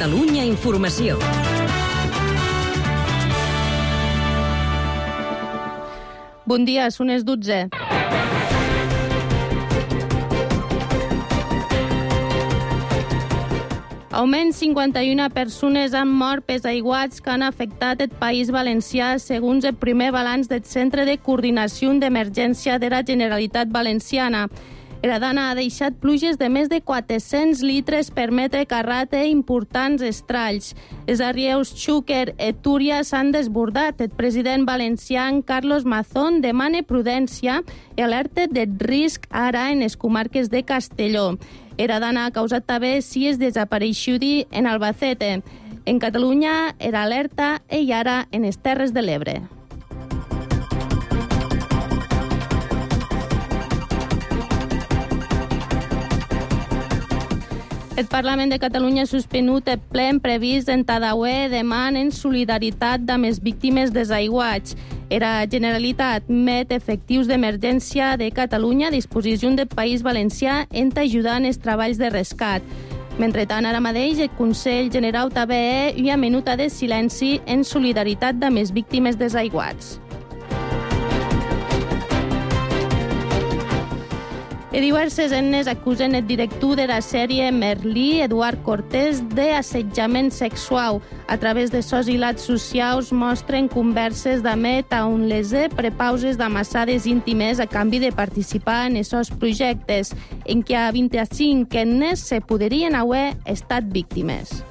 Catalunya Informació. Bon dia, són les 12. Almenys 51 persones han mort pels aiguats que han afectat el País Valencià, segons el primer balanç del Centre de Coordinació d'Emergència de la Generalitat Valenciana. La dana ha deixat pluges de més de 400 litres per metre carrat i importants estralls. Els arrieus Xúquer i Túria s'han desbordat. El president valencià Carlos Mazón demana prudència i alerta del risc ara en les comarques de Castelló. La dana ha causat també 6 desapareixuts en Albacete. En Catalunya era alerta i ara en les Terres de l'Ebre. El Parlament de Catalunya ha suspenut el ple previst en Tadauer demà en solidaritat amb les víctimes dels aiguats. La Generalitat met efectius d'emergència de Catalunya a disposició del País Valencià en ajudar en els treballs de rescat. Mentrestant, ara mateix, el Consell General també hi ha minuta de silenci en solidaritat amb les víctimes dels aiguats. Diverses etnes acusen el director de la sèrie Merlí, Eduard Cortés, d'assetjament sexual. A través de sos hilats socials mostren converses d'Amet on les prepauses d'amassades íntimes a canvi de participar en aquests projectes, en què 25 etnes se podrien haver estat víctimes.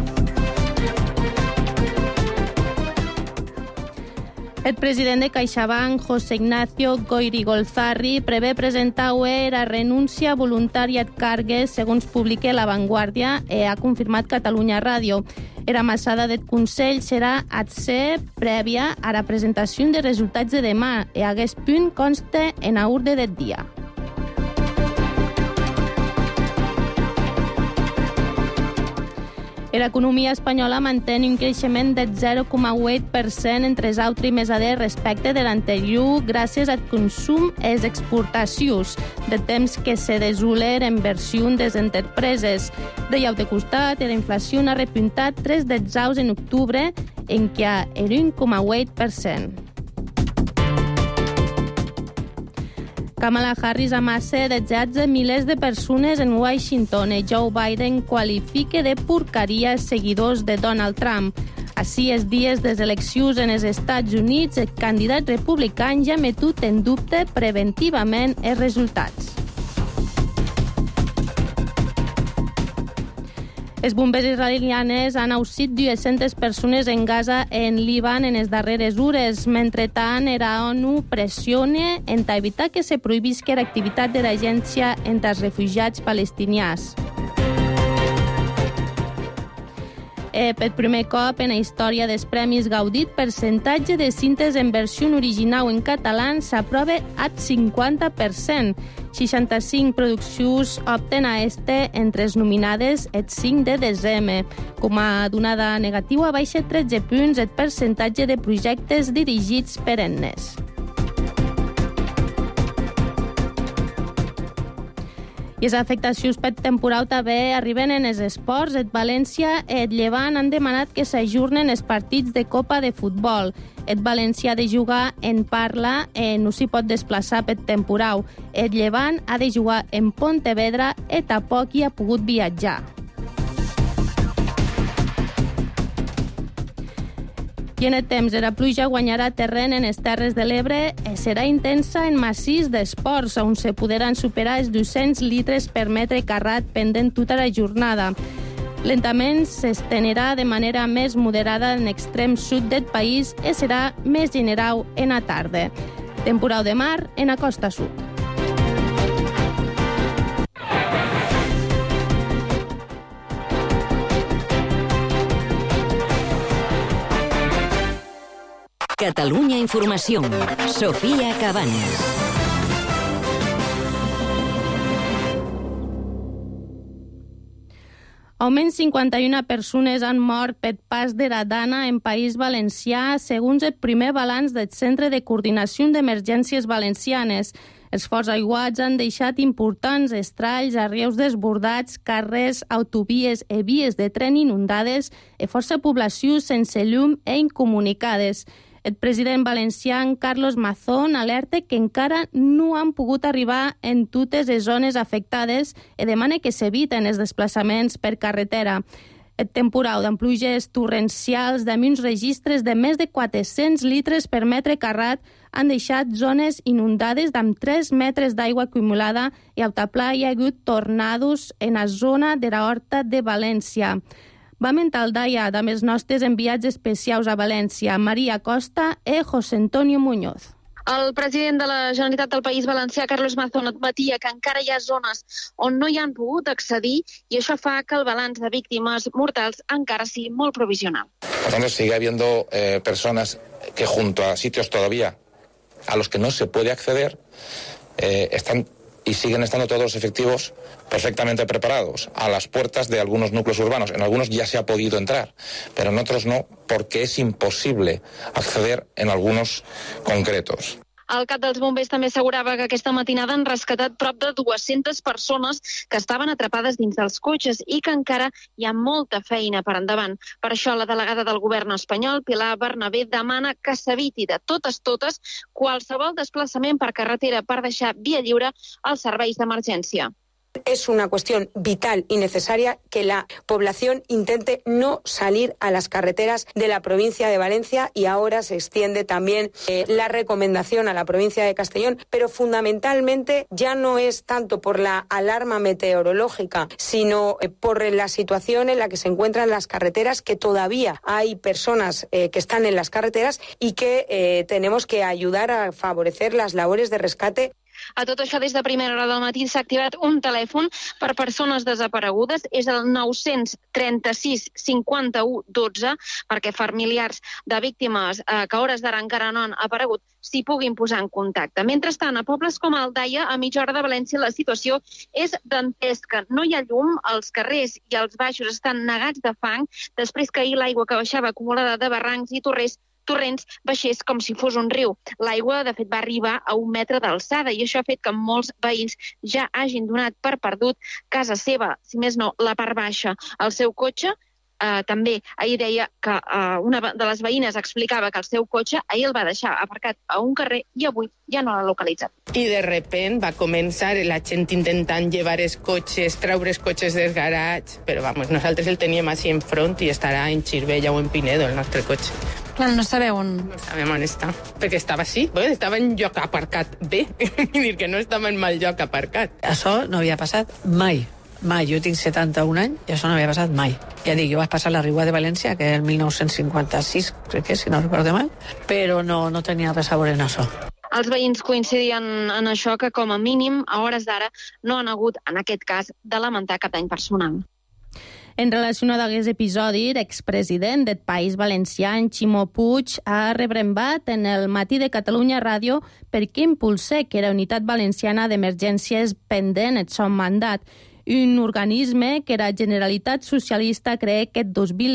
El president de CaixaBank, José Ignacio Goirigolzarri, prevé presentar avui la renúncia voluntària ad cargues, segons publica La Vanguardia, i ha confirmat Catalunya Ràdio. La massada del Consell serà ad ser prèvia a la presentació de resultats de demà i aquest punt consta en l'ordre del dia. L'economia espanyola manté un creixement del 0,8% entre els últims mesos respecte de l'anterior gràcies al consum i les exportacions, de temps que se desoler en versió de les empreses. De altre costat, la inflació ha repuntat 3 dels aus en octubre, en què el 1,8%. Kamala Harris amassa desitjats de milers de persones en Washington i Joe Biden qualifica de porqueria els seguidors de Donald Trump. Així, els dies de les eleccions en els Estats Units, el candidat republicà ja ha metut en dubte preventivament els resultats. Els bombers israelianes han auxit 200 persones en Gaza i en Líban en les darreres hores. Mentrestant, la ONU pressiona en evitar que se prohibisca l'activitat de l'agència entre els refugiats palestinians. Per primer cop en la història dels Premis Gaudí, el percentatge de cintes en versió original en català s'aprova al 50%. 65 produccions opten a entre les nominades el 5 de desembre. Com a donada negativa, baixa 13 punts el percentatge de projectes dirigits per etnes. I les afectacions per temporal també arriben en els esports. El València i el Llevant han demanat que s'ajornen els partits de Copa de Futbol. El València ha de jugar en Parla i no s'hi pot desplaçar per temporal. El Llevant ha de jugar en Pontevedra i tampoc hi ha pogut viatjar. I en el temps, la pluja guanyarà terreny en les Terres de l'Ebre i serà intensa en massís d'esports, on se podran superar els 200 litres per metre carrat pendent tota la jornada. Lentament s'estenerà de manera més moderada en l'extrem sud del país i serà més general en la tarda. Temporal de mar en la costa sud. Catalunya Informació. Sofía Cabañas. Almenys 51 persones han mort per pas de la dana en País Valencià, segons el primer balanç del Centre de Coordinació d'Emergències Valencianes. Els forts aiguats han deixat importants estralls a rius desbordats, carrers, autovies i vies de tren inundades i força poblacions sense llum i incomunicades. El president valencià, Carlos Mazón, alerta que encara no han pogut arribar en totes les zones afectades i demana que s'eviten els desplaçaments per carretera. El temporal amb pluges torrencials de uns registres de més de 400 litres per metre carrat han deixat zones inundades amb 3 metres d'aigua acumulada i a Altaplà hi ha hagut tornados en la zona de la Horta de València. Vam entrar al Daia amb els nostres enviats especials a València, Maria Costa i José Antonio Muñoz. El president de la Generalitat del País Valencià, Carlos Mazón, admetia que encara hi ha zones on no hi han pogut accedir i això fa que el balanç de víctimes mortals encara sigui molt provisional. Entonces sigue habiendo personas que junto a sitios todavía a los que no se puede acceder están y siguen estando todos los efectivos perfectamente preparados a las puertas de algunos núcleos urbanos. En algunos ya se ha podido entrar, pero en otros no, porque es imposible acceder en algunos concretos. El cap dels bombers també assegurava que aquesta matinada han rescatat prop de 200 persones que estaven atrapades dins dels cotxes i que encara hi ha molta feina per endavant. Per això la delegada del govern espanyol, Pilar Bernabé, demana que s'eviti de totes qualsevol desplaçament per carretera per deixar via lliure als serveis d'emergència. Es una cuestión vital y necesaria que la población intente no salir a las carreteras de la provincia de Valencia y ahora se extiende también la recomendación a la provincia de Castellón, pero fundamentalmente ya no es tanto por la alarma meteorológica, sino por la situación en la que se encuentran las carreteras, que todavía hay personas que están en las carreteras y que tenemos que ayudar a favorecer las labores de rescate. A tot això, des de primera hora del matí s'ha activat un telèfon per persones desaparegudes, és el 936 51 12, perquè familiars de víctimes que a hores d'ara encara no han aparegut s'hi puguin posar en contacte. Mentrestant, a pobles com Aldaia, a mitja hora de València, la situació és dantesca. No hi ha llum, els carrers i els baixos estan negats de fang, després que ahir l'aigua que baixava acumulada de barrancs i torrents baixés com si fos un riu. L'aigua, de fet, va arribar a 1 metre d'alçada i això ha fet que molts veïns ja hagin donat per perdut casa seva, si més no, la part baixa. El seu cotxe, també ahir deia que una de les veïnes explicava que el seu cotxe ahir el va deixar aparcat a un carrer i avui ja no l'ha localitzat. I de repente va començar la gent intentant llevar els cotxes, treure els cotxes del garatge, però vamos, nosaltres el teníem així enfront i estarà en Xirvella o en Pinedo, el nostre cotxe. Clar, no sabeu on... No sabem on està, perquè estava així, estava en lloc aparcat bé, vull dir que no estava en mal lloc aparcat. Això no havia passat mai. Mai, jo tinc 71 anys i això no havia passat mai. Ja dic, jo vaig passar la Riua de València, que el 1956, crec que, si no recordo mal, però no tenia res a veure en això. Els veïns coincidien en això, que com a mínim, a hores d'ara, no han hagut, en aquest cas, de lamentar cap dany personal. En relació a aquest episodi, l'expresident del País Valencià, Ximo Puig, ha rebrembat en el Matí de Catalunya Ràdio perquè impulsa que la Unitat Valenciana d'Emergències pendent el seu mandat, un organisme que la Generalitat Socialista cree que el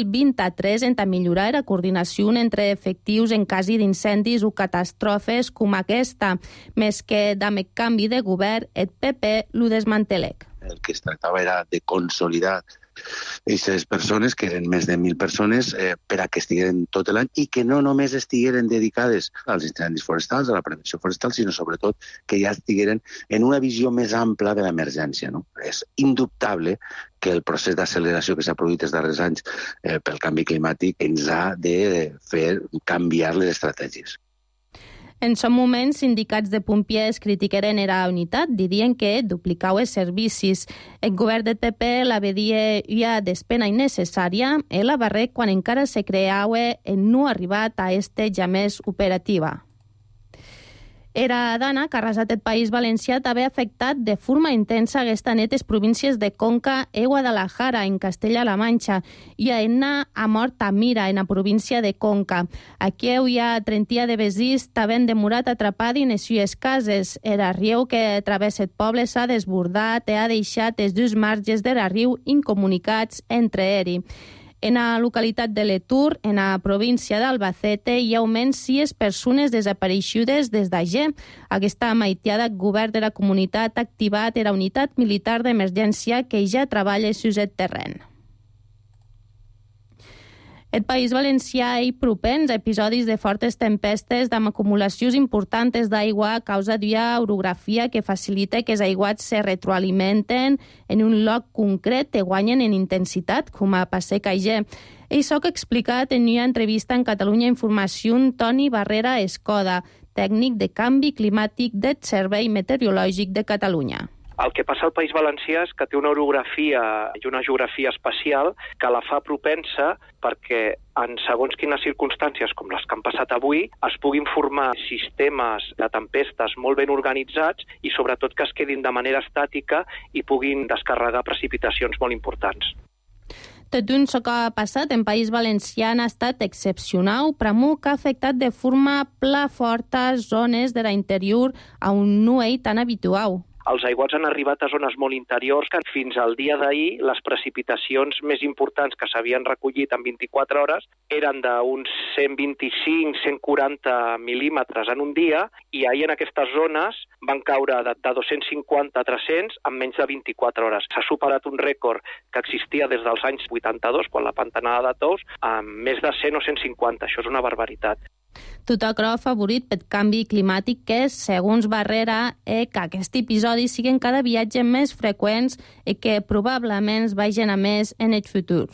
2023 ha de millorar la coordinació entre efectius en cas d'incendis o catastrofes com aquesta, més que amb el canvi de govern, el PP lo desmantelec. El que es tractava era de consolidar aquestes persones, que eren més de 1.000 persones, per a que estigueren tot l'any i que no només estigueren dedicades als incendis forestals, a la prevenció forestal, sinó sobretot que ja estigueren en una visió més ampla de l'emergència. No? És indubtable que el procés d'acceleració que s'ha produït els darrers anys pel canvi climàtic ens ha de fer canviar les estratègies. En some moments, sindicats de pompiers critiqueren la unitat, dient que duplicau els servicis. El govern del PP la vedia ja despena innecessària i la barrec quan encara se creava en no arribat a este ja més operativa. Era dana que ha arrasat el País Valencià també ha afectat de forma intensa aquesta nit les províncies de Conca i Guadalajara, en Castella-La Manxa, i a Enna a mort a Mira, en la província de Conca. Aquí hi ha 30 de vesís també demorat atrapat en les sues cases. El riu que travessa el poble s'ha desbordat i ha deixat els dos marges del riu incomunicats entre ells. En la localitat de Letur, en la província d'Albacete, hi ha almenys 6 persones desapareixudes des d'ahir. Aquesta maitiada govern de la comunitat ha activat la unitat militar d'emergència que ja treballa sus el terreny. El País Valencià és propens a episodis de fortes tempestes amb acumulacions importants d'aigua a causa d'una orografia que facilita que els aiguats se retroalimenten en un lloc concret i guanyen en intensitat, com a Passeig Ager. Això que ha explicat en una entrevista en Catalunya Informació Toni Barrera Escoda, tècnic de canvi climàtic del Servei Meteorològic de Catalunya. El que passa al País Valencià és que té una orografia i una geografia espacial que la fa propensa perquè en segons quines circumstàncies, com les que han passat avui, es puguin formar sistemes de tempestes molt ben organitzats i sobretot que es quedin de manera estàtica i puguin descarregar precipitacions molt importants. Tot un so que ha passat en País Valencià ha estat excepcional, però que ha afectat de forma forta zones de l'interior a un nivell tan habitual. Els aiguats han arribat a zones molt interiors que fins al dia d'ahir les precipitacions més importants que s'havien recollit en 24 hores eren d'uns 125-140 mil·límetres en un dia i ahir en aquestes zones van caure de 250 a 300 en menys de 24 hores. S'ha superat un rècord que existia des dels anys 82, quan la pantanada de Tous, amb més de 100 o 150. Això és una barbaritat. Tot això favorit pel canvi climàtic que, segons Barrera, que aquests episodis siguin cada viatge més freqüents i que probablement vagin a més en el futur.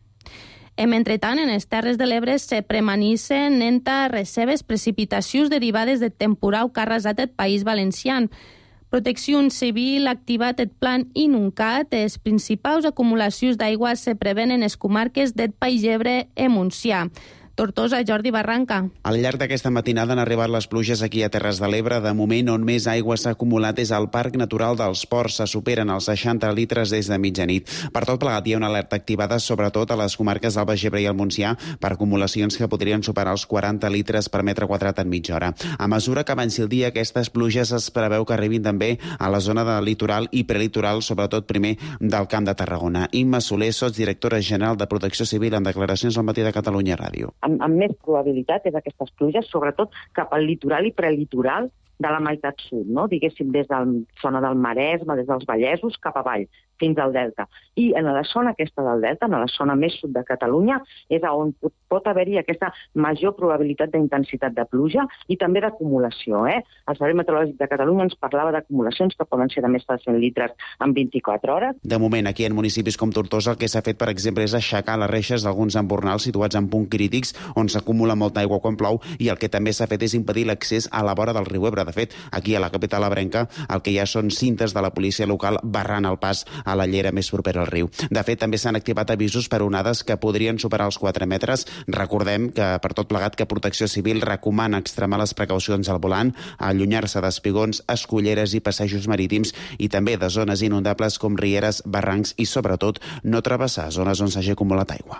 Mentretant, en les Terres de l'Ebre se premanissen entre recebes precipitacions derivades del temporal que ha arrasat el País Valencià. Protecció Civil ha activat el plan Inuncat. Les principals acumulacions d'aigua se preven en les comarques del Baix Ebre i Montsià. Tortosa, Jordi Barranca. Al llarg d'aquesta matinada han arribat les pluges aquí a Terres de l'Ebre. De moment, on més aigua s'ha acumulat és al Parc Natural dels Ports. Se superen els 60 litres des de mitjanit. Per tot plegat, hi ha una alerta activada, sobretot a les comarques del Baix Ebre i el Montsià, per acumulacions que podrien superar els 40 litres per metre quadrat en mitja hora. A mesura que avanci el dia, aquestes pluges es preveu que arribin també a la zona del litoral i prelitoral, sobretot primer del Camp de Tarragona. Imma Soler, sotsdirectora general de Protecció Civil, en declaracions al Matí de Catalunya Ràdio. Amb més probabilitat és aquestes pluges, sobretot cap al litoral i prelitoral de la meitat sud, no? Diguéssim, des de la zona del Maresme, des dels Vallesos, cap avall, fins al Delta. I en la zona aquesta del Delta, en la zona més sud de Catalunya, és on pot haver-hi aquesta major probabilitat d'intensitat de pluja i també d'acumulació. El Servei Meteorològic de Catalunya ens parlava d'acumulacions que poden ser de més de 100 litres en 24 hores. De moment, aquí en municipis com Tortosa, el que s'ha fet, per exemple, és aixecar les reixes d'alguns embornals situats en punts crítics on s'acumula molta aigua quan plou, i el que també s'ha fet és impedir l'accés a la vora del riu Ebre. De fet, aquí a la capital ebrenca el que hi ha són cintes de la policia local barrant el pas a la llera més propera al riu. De fet, també s'han activat avisos per onades que podrien superar els 4 metres. Recordem que, per tot plegat, que Protecció Civil recomana extremar les precaucions al volant, allunyar-se d'espigons, esculleres i passejos marítims, i també de zones inundables com rieres, barrancs i, sobretot, no travessar zones on s'hagi acumulat aigua.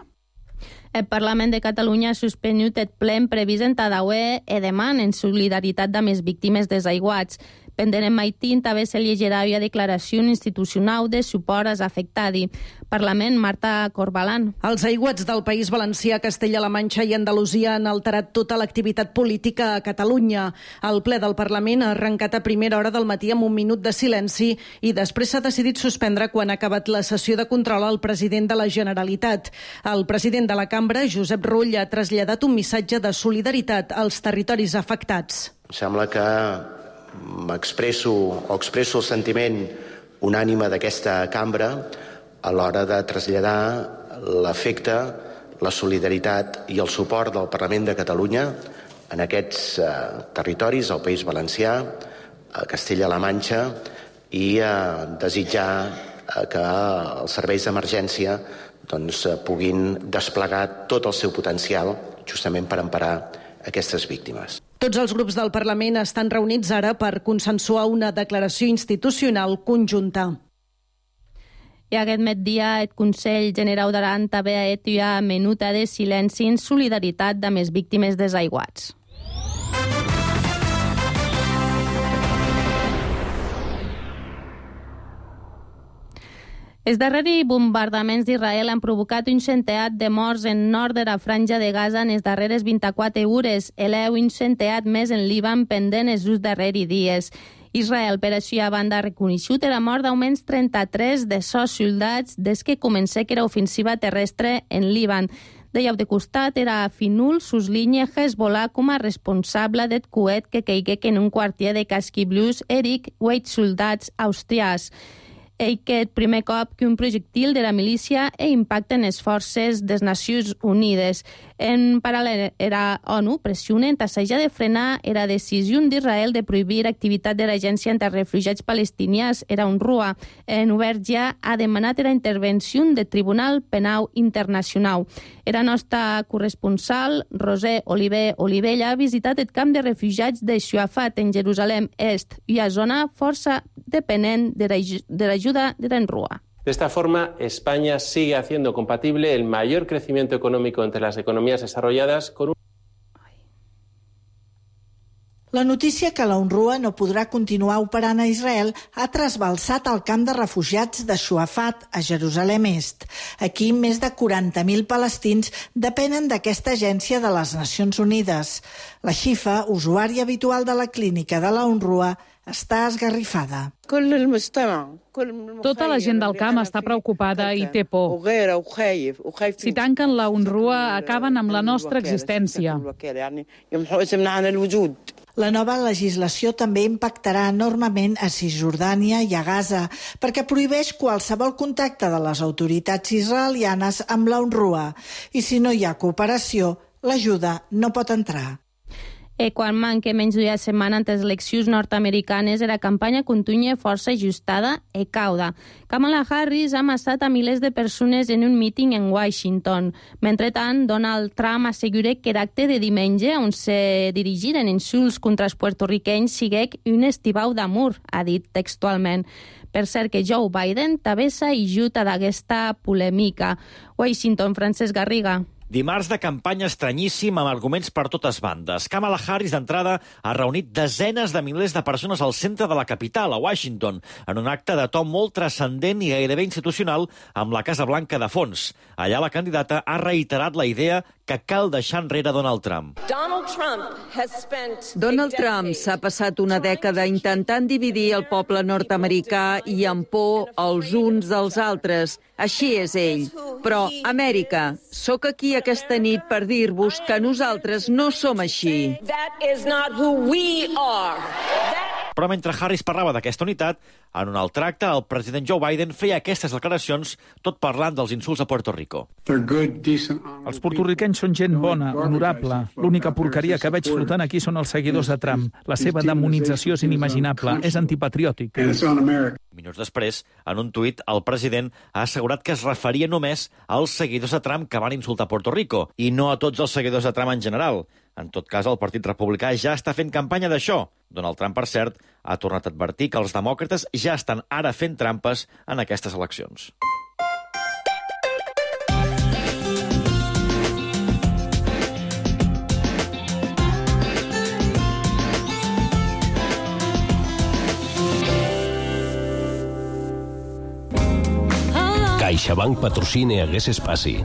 El Parlament de Catalunya ha suspès el ple previst en Tadauer i demà en solidaritat amb les víctimes dels aiguats. Pendent en Maitín també se llegirà una declaració institucional de suport als afectats. Parlament, Marta Corbalan. Els aiguats del País Valencià, Castella-La Manxa i Andalusia han alterat tota l'activitat política a Catalunya. El ple del Parlament ha arrencat a primera hora del matí amb un minut de silenci i després s'ha decidit suspendre quan ha acabat la sessió de control al president de la Generalitat. El president de la Cambra, Josep Rull, ha traslladat un missatge de solidaritat als territoris afectats. Sembla que expresso el sentiment unànime d'aquesta cambra a l'hora de traslladar l'afecte, la solidaritat i el suport del Parlament de Catalunya en aquests territoris, al País Valencià, a Castella-La Manxa, i desitjar que els serveis d'emergència puguin desplegar tot el seu potencial justament per emparar aquestes víctimes. Tots els grups del Parlament estan reunits ara per consensuar una declaració institucional conjunta. I aquest migdia el Consell Generau d'Aran també ha fet una minuta de silenci en solidaritat amb les víctimes dels aiguats. Els darrers bombardaments d'Israel han provocat un centenar de morts en nord de la franja de Gaza en les darreres 24 hores. Eleu un centenar més en Líban pendent els darrers dies. Israel, per això, a banda, ha reconegut la mort d'almenys 33 de sos soldats des que comença la ofensiva terrestre en Líban. De costat era Finul sus línia Hezbollah com a responsable del coet que caigué en un quartier de Casqui Blues Eric 8 soldats austrians. Aquest primer cop que un projectil de la milícia impacta en les forces de les Nacions Unides. En paral·lel, la ONU pressiona en tassejar de frenar la decisió d'Israel de prohibir activitat de l'Agència entre refugiats palestinians, era UNRWA. En obert ja ha demanat la intervenció del Tribunal Penal Internacional. La nostra corresponsal, Roser Oliver Olivella, ha visitat el camp de refugiats de Shuafat en Jerusalem Est i a zona força depenent de l'ayuda de la UNRWA. De esta forma, España sigue haciendo compatible el mayor crecimiento económico entre las economías desarrolladas con un... La notícia que la UNRWA no podrà continuar operant a Israel ha trasbalsat el camp de refugiats de Shuafat, a Jerusalem Est. Aquí, més de 40.000 palestins depenen d'aquesta agència de les Nacions Unides. La Shifa, usuària habitual de la clínica de la UNRWA, està esgarrifada. Tota la gent del camp està preocupada i té por. Si tanquen la UNRWA, acaben amb la nostra existència. La nova legislació també impactarà enormement a Cisjordània i a Gaza, perquè prohibeix qualsevol contacte de les autoritats israelianes amb la UNRWA. I si no hi ha cooperació, l'ajuda no pot entrar. Quan manca menys d'una setmana entre les eleccions nord-americanes, la campanya continua força ajustada i cauda. Kamala Harris ha amassat a milers de persones en un míting en Washington. Mentrestant, Donald Trump assegura que l'acte de diumenge, on se dirigiren insults contra els puertorriquenys, sigui un estibau d'amor, ha dit textualment. Per cert que Joe Biden també s'ha ajudat a aquesta polèmica. Washington, Francesc Garriga. Dimarts de campanya estranyíssim amb arguments per totes bandes. Kamala Harris, d'entrada, ha reunit desenes de milers de persones al centre de la capital, a Washington, en un acte de to molt transcendent i gairebé institucional amb la Casa Blanca de fons. Allà la candidata ha reiterat la idea que cal deixar enrere Donald Trump. Donald Trump s'ha passat una dècada intentant dividir el poble nord-americà i amb por els uns dels altres. Així és ell. Però, Amèrica, sóc aquí aquesta nit per dir-vos que nosaltres no som així. Però mentre Harris parlava d'aquesta unitat, en un altre acte, el president Joe Biden feia aquestes declaracions, tot parlant dels insults a Puerto Rico. Els porto-riquenys són gent bona, honorable. L'única porqueria que veig flotant aquí són els seguidors de Trump. La seva demonització és inimaginable, és antipatriòtic. Minuts després, en un tuit, el president ha assegurat que es referia només als seguidors de Trump que van insultar Puerto Rico, i no a tots els seguidors de Trump en general. En tot cas, el Partit Republicà ja està fent campanya d'això. Donald Trump, per cert, ha tornat a advertir que els demòcrates ja estan ara fent trampes en aquestes eleccions. CaixaBank patrocina Hagués Espaci.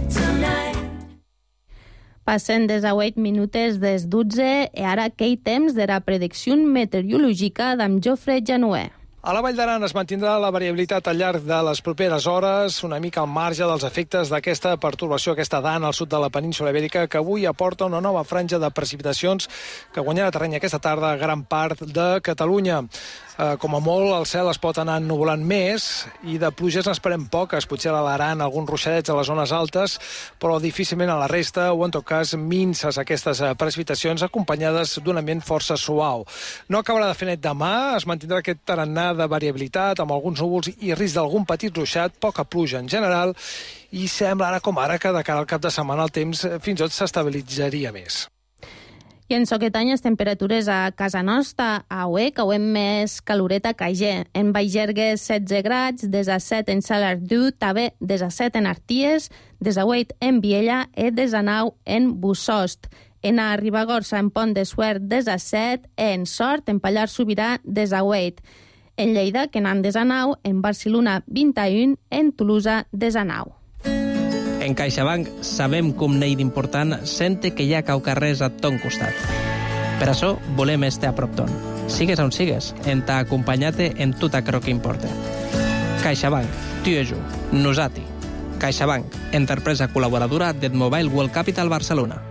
Passen des a 8 minutes des 12 i ara aquell temps de la predicció meteorològica d'en Jofre Januer. A la Vall d'Aran es mantindrà la variabilitat al llarg de les properes hores, una mica al marge dels efectes d'aquesta pertorbació, aquesta dana al sud de la península Ibèrica, que avui aporta una nova franja de precipitacions que guanyarà terreny aquesta tarda a gran part de Catalunya. Com a molt, el cel es pot anar ennuvolant més i de pluges n'esperem poques, potser a l'Aran alguns ruixadets a les zones altes, però difícilment a la resta, o en tot cas minces aquestes precipitacions acompanyades d'un ambient força suau. No acabarà de fer net demà, es mantindrà aquest tarannà de variabilitat amb alguns núvols i risc d'algun petit ruixat, poca pluja en general, i sembla ara com ara que de cara al cap de setmana el temps fins i tot s'estabilitzaria més. I en aquest any les temperatures a casa nostra, a Uec, auem més caloreta que allà. En Baixergues, 16 grads, des a 7 en Salardú, també des a 7 en Arties, des a 8 en Viella i des a 9 en Bussost. En a Ribagorça, en Pont de Suert, des a 7, en Sort, en Pallars Sobirà, des a 8. en Lleida, Kenan 19, en Barcelona 21, en Tolosa 19. En CaixaBank sabem que un nei d'important sente que hi ha caucarrers a ton costat. Per això volem estar a prop ton. Sigues on sigues, en t'ha acompanyat en tot aquello que importa. CaixaBank, tu i jo, nosati. CaixaBank, empresa col·laboradora del Mobile World Capital Barcelona.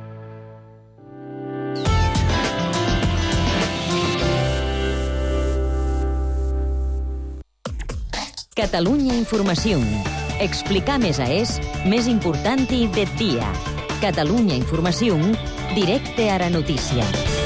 Catalunya Informació. Explicar més més important del dia. Catalunya Informació, directe a la notícia.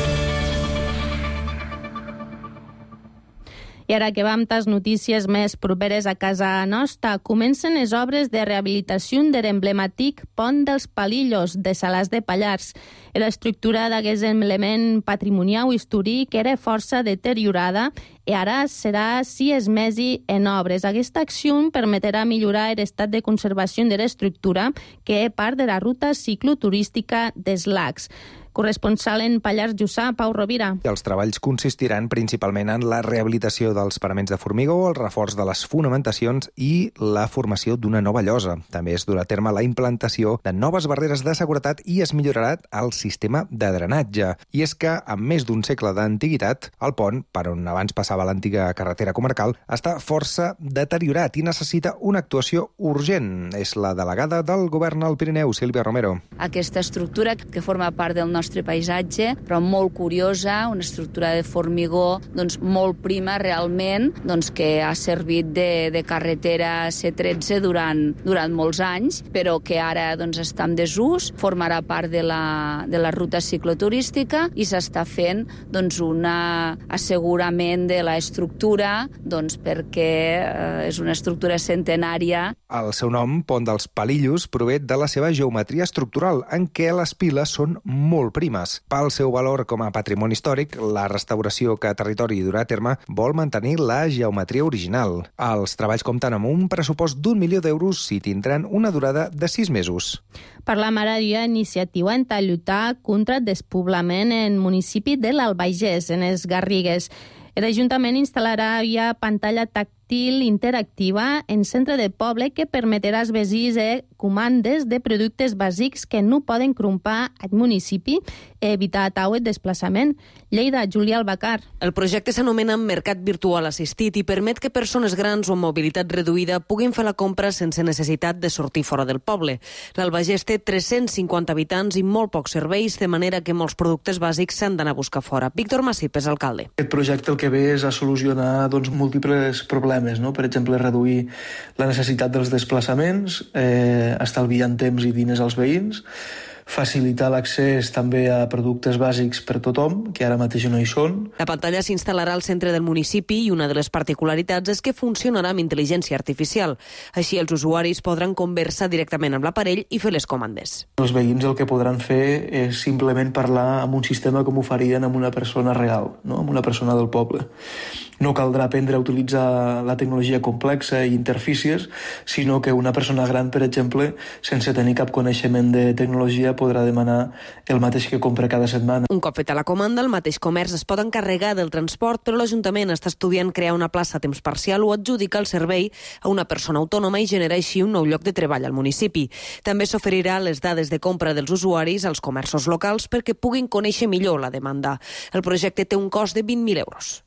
I ara que vam tas notícies més properes a casa nostra, comencen les obres de rehabilitació de l'emblemàtic Pont dels Palillos de Salàs de Pallars. L'estructura d'aquest element patrimonial històric era força deteriorada i ara serà 6 mesos en obres. Aquesta acció permetrà millorar l'estat de conservació de l'estructura, que és part de la ruta cicloturística dels Lacs. Corresponsal en Pallars Jussà, Pau Rovira. Els treballs consistiran principalment en la rehabilitació dels paraments de formigó, el reforç de les fonamentacions i la formació d'una nova llosa. També es durà a terme la implantació de noves barreres de seguretat i es millorarà el sistema de drenatge. I és que, amb més d'un segle d'antiguitat, el pont, per on abans passava l'antiga carretera comarcal, està força deteriorat i necessita una actuació urgent. És la delegada del Govern al Pirineu, Sílvia Romero. Aquesta estructura que forma part del nostre paisatge, però molt curiosa, una estructura de formigó molt prima realment, que ha servit de carretera C13 durant molts anys, però que ara està en desús, formarà part de la ruta cicloturística i s'està fent un assegurament de l'estructura perquè és una estructura centenària. El seu nom, Pont dels Palillos, prové de la seva geometria estructural, en què les piles són molt primes. Pel seu valor com a patrimoni històric, la restauració que el territori durà a terme vol mantenir la geometria original. Els treballs compten amb un pressupost d'1 milió d'euros i tindran una durada de 6 mesos. Parla iniciativa en lluitar contra el despoblament en municipi de l'Albagés, en les Garrigues. L'Ajuntament instal·larà ja pantalla tàctil interactiva en centre de poble que permetrà als veïns comandes de productes bàsics que no poden crompar al municipi i evitar tauet desplaçament. Lleida, Júlia Albacar. El projecte s'anomena Mercat Virtual Assistit i permet que persones grans o amb mobilitat reduïda puguin fer la compra sense necessitat de sortir fora del poble. L'Albagés té 350 habitants i molt pocs serveis, de manera que molts productes bàsics s'han d'anar a buscar fora. Víctor Massip és alcalde. Aquest projecte el que ve és a solucionar múltiples problemes, no? Per exemple, reduir la necessitat dels desplaçaments, estalviant temps i diners als veïns, facilitar l'accés també a productes bàsics per tothom, que ara mateix no hi són. La pantalla s'instal·larà al centre del municipi i una de les particularitats és que funcionarà amb intel·ligència artificial. Així els usuaris podran conversar directament amb l'aparell i fer les comandes. Els veïns el que podran fer és simplement parlar amb un sistema com ho farien amb una persona real, no? Amb una persona del poble. No caldrà aprendre a utilitzar la tecnologia complexa i interfícies, sinó que una persona gran, per exemple, sense tenir cap coneixement de tecnologia, podrà demanar el mateix que compra cada setmana. Un cop feta la comanda, el mateix comerç es pot encarregar del transport, però l'Ajuntament està estudiant crear una plaça a temps parcial o adjudicar el servei a una persona autònoma i generar així un nou lloc de treball al municipi. També s'oferirà les dades de compra dels usuaris als comerços locals perquè puguin conèixer millor la demanda. El projecte té un cost de 20.000 euros.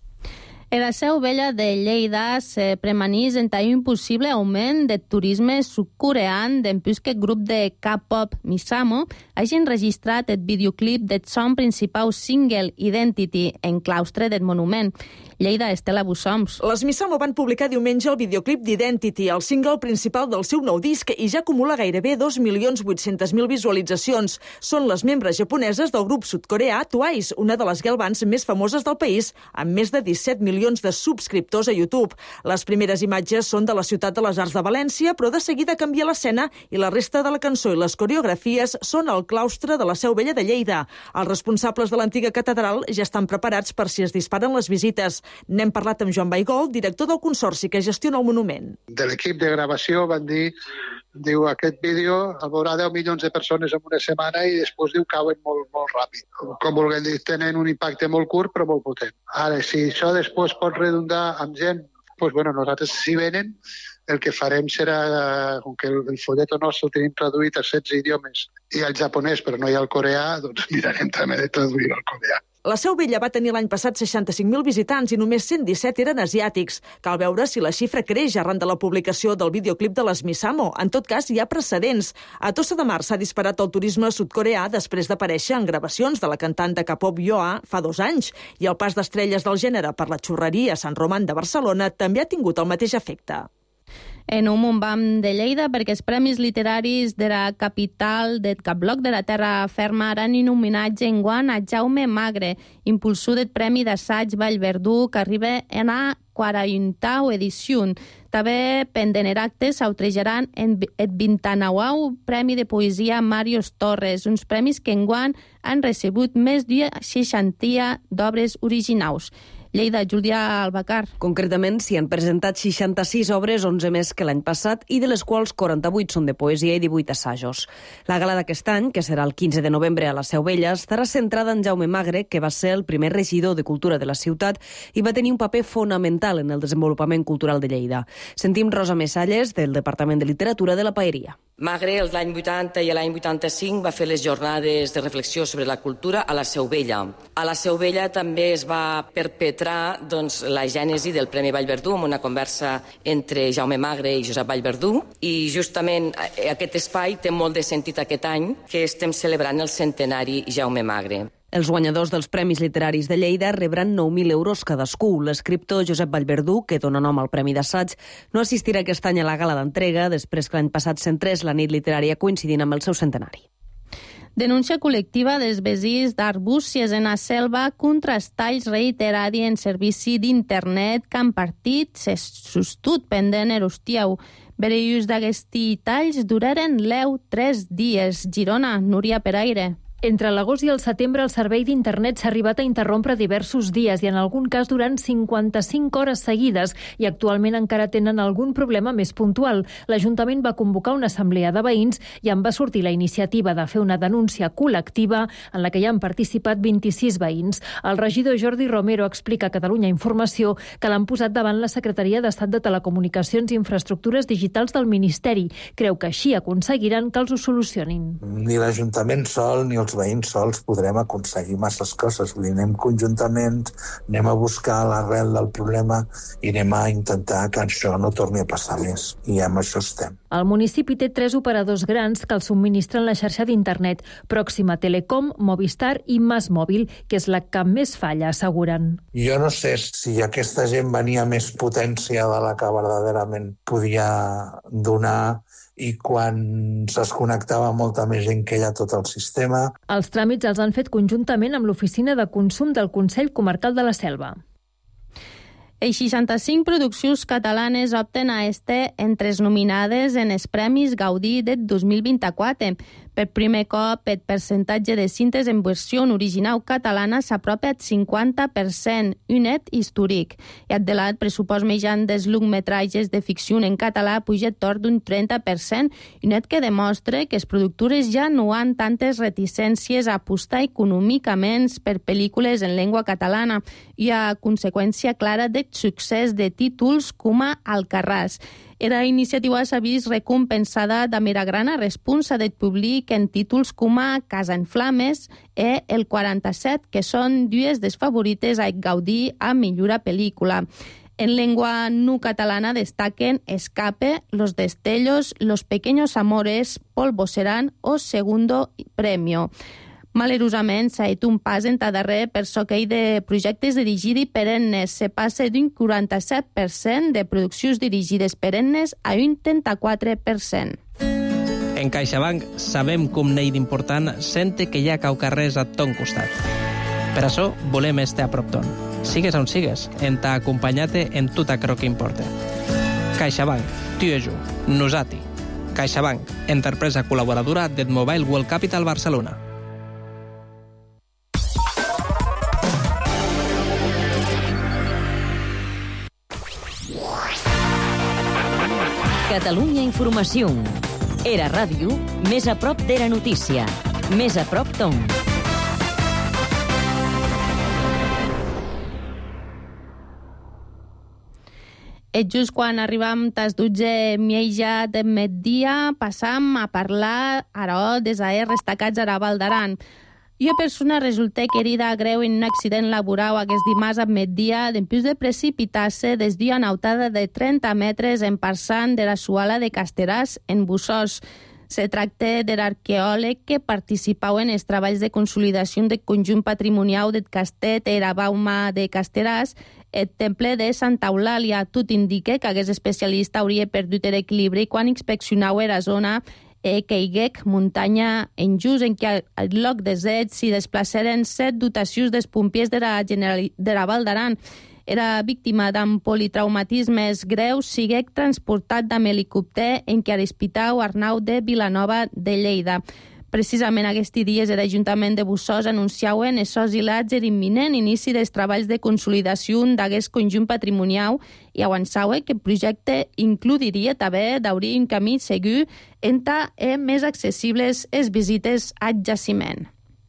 La Seu Vella de Lleida se premanís en un possible augment de turisme sud-coreà dempús que el grup de K-pop Misamo hagin registrat el videoclip del son principal single Identity en claustre del monument. Lleida, Estela Bussoms. Les Misamo van publicar diumenge el videoclip d'Identity, el single principal del seu nou disc, i ja acumula gairebé 2.800.000 visualitzacions. Són les membres japoneses del grup sud-coreà Twice, una de les girl bands més famoses del país, amb més de 17 milions de subscriptors a YouTube. Les primeres imatges són de la ciutat de les Arts de València, però de seguida canvia l'escena i la resta de la cançó i les coreografies són al claustre de la Seu Vella de Lleida. Els responsables de l'antiga catedral ja estan preparats per si es disparen les visites. N'hem parlat amb Joan Baigol, director del consorci que gestiona el monument. De l'equip de gravació van dir Diu, aquest vídeo el veurà 10 milions de persones en una setmana i després diu cauen molt, molt ràpid. Com vulguem dir, tenen un impacte molt curt però molt potent. Ara, si això després pot redundar amb gent, doncs, bueno, nosaltres si venen el que farem serà, com que el folleto nostre el tenim traduït a 16 idiomes i al japonès però no hi ha el coreà, doncs mirarem també de traduir al coreà. La Seu Vella va tenir l'any passat 65.000 visitants i només 117 eren asiàtics. Cal veure si la xifra creix arran de la publicació del videoclip de les Misamo. En tot cas, hi ha precedents. A Tossa de Mar s'ha disparat el turisme sud-coreà després d'aparèixer en gravacions de la cantant de K-pop Yoa fa 2 anys. I el pas d'estrelles del gènere per la xurreria a Sant Roman de Barcelona també ha tingut el mateix efecte. En un mumbam de Lleida, perquè els Premis Literaris de la capital del Capbloc de la Terra Ferma han nominat enguany a Jaume Magre, impulsor del Premi d'Assaig Vallverdú, que arriba en la 40ª edició. També pendent actes s'autrejaran el 29è Premi de Poesia Màrius Torres, uns premis que enguany han rebut més de 60 d'obres originals. Lleida, Julià Albacar. Concretament, s'hi han presentat 66 obres, 11 més que l'any passat, i de les quals 48 són de poesia i 18 assajos. La gala d'aquest any, que serà el 15 de novembre a la Seu Vella, estarà centrada en Jaume Magre, que va ser el primer regidor de Cultura de la ciutat i va tenir un paper fonamental en el desenvolupament cultural de Lleida. Sentim Rosa Messalles, del Departament de Literatura de la Paeria. Magre, l'any 80 i l'any 85, va fer les jornades de reflexió sobre la cultura a la Seu Vella. A la Seu Vella també es va perpetrar la gènesi del Premi Vallverdú amb una conversa entre Jaume Magre i Josep Vallverdú, i justament aquest espai té molt de sentit aquest any que estem celebrant el centenari Jaume Magre. Els guanyadors dels Premis Literaris de Lleida rebran 9.000 euros cadascú. L'escriptor Josep Vallverdú, que dona nom al Premi d'Assaig, no assistirà aquest any a la gala d'entrega després que l'any passat s'entrés la nit literària coincidint amb el seu centenari. Denúncia col·lectiva dels veïns d'Arbúcies en la Selva contra els talls reiterats en servici d'internet que han partit sustut pendent erostieu. Vereius d'aquests talls duraren 3 dies. Girona, Núria Peraire. Entre l'agost i el setembre, el servei d'internet s'ha arribat a interrompre diversos dies i en algun cas durant 55 hores seguides, i actualment encara tenen algun problema més puntual. L'Ajuntament va convocar una assemblea de veïns i en va sortir la iniciativa de fer una denúncia col·lectiva en la que hi han participat 26 veïns. El regidor Jordi Romero explica a Catalunya Informació que l'han posat davant la Secretaria d'Estat de Telecomunicacions i Infraestructures Digitals del Ministeri. Creu que així aconseguiran que els ho solucionin. Ni l'Ajuntament sol ni els veïns sols podrem aconseguir masses coses. Anem conjuntament, anem a buscar l'arrel del problema i anem a intentar que això no torni a passar més. I amb això estem. El municipi té 3 operadors grans que el subministren la xarxa d'internet: Pròxima Telecom, Movistar i MásMòbil, que és la que més falla, asseguren. Jo no sé si aquesta gent venia més potència de la que verdaderament podia donar i quan es connectava molta més gent que hi ha tot el sistema. Els tràmits els han fet conjuntament amb l'Oficina de Consum del Consell Comarcal de la Selva. Els 65 produccions catalanes opten a estar entre les nominades en els Premis Gaudí del 2024. Per primer cop, el percentatge de cintes en versió original catalana s'apropa al 50%, un net històric. I adelat, pressupost mitjan dels llargmetratges de ficció en català puja tort d'un 30%, un net que demostra que les productores ja no han tantes reticències a apostar econòmicament per pel·lícules en llengua catalana i a conseqüència clara del succés de títols com a Alcarràs. Era iniciativa s'ha vist recompensada de mera grana responsa del públic en títols com a Casa en Flames i El 47, que són dues des favorites a Gaudí a millor pel·lícula. En llengua no catalana destaquen Escape, Los Destellos, Los Pequeños Amores, Polvo Serán o Segundo Premio. Malerosament, s'ha fet un pas endarrere per soquell de projectes dirigits perennes. Se passa d'un 47% de produccions dirigides perennes a un 34%. En CaixaBank sabem com n'hi d'important sente que hi ha caucarrers a ton costat. Per això volem estar a prop ton. Sigues on sigues, en t'acompanyate en tot aquello que importa. CaixaBank, tu i jo, nosati. CaixaBank, empresa col·laboradora del Mobile World Capital Barcelona. Catalunya Informació. Era Ràdio, més a prop d'Era Notícia. Més a prop Tom. Just quan arribam tas 12 mieja de migdia, passam a parlar ara des aers destacats a la Val d'Aran. Una persona resulta herida greu en un accident laboral aquest dimarts a migdia després de precipitar-se des d'una nautada de 30 metres en passant de la Suala de Casteràs en Bussós. Se tracta de l'arqueòleg que participava en els treballs de consolidació del conjunt patrimonial del castell Erabauma de Casteràs, el temple de Santa Eulàlia. Tot indica que aquest especialista hauria perdut l'equilibri quan inspeccionava la zona Keiguec, muntanya en just en què al lloc de Zet s'hi desplaceren 7 dotacions dels pompiers de la Val d'Aran. Era víctima d'un politraumatismes greus, siguec transportat amb helicòpter en què a l'Hospital Arnau de Vilanova de Lleida. Precisament aquests dies l'Ajuntament de Bussós anunciaven els sosilats l'imminent inici dels treballs de consolidació d'aquest conjunt patrimonial i avançava que el projecte incluiria també d'obrir un camí segur entre més accessibles les visites al jaciment.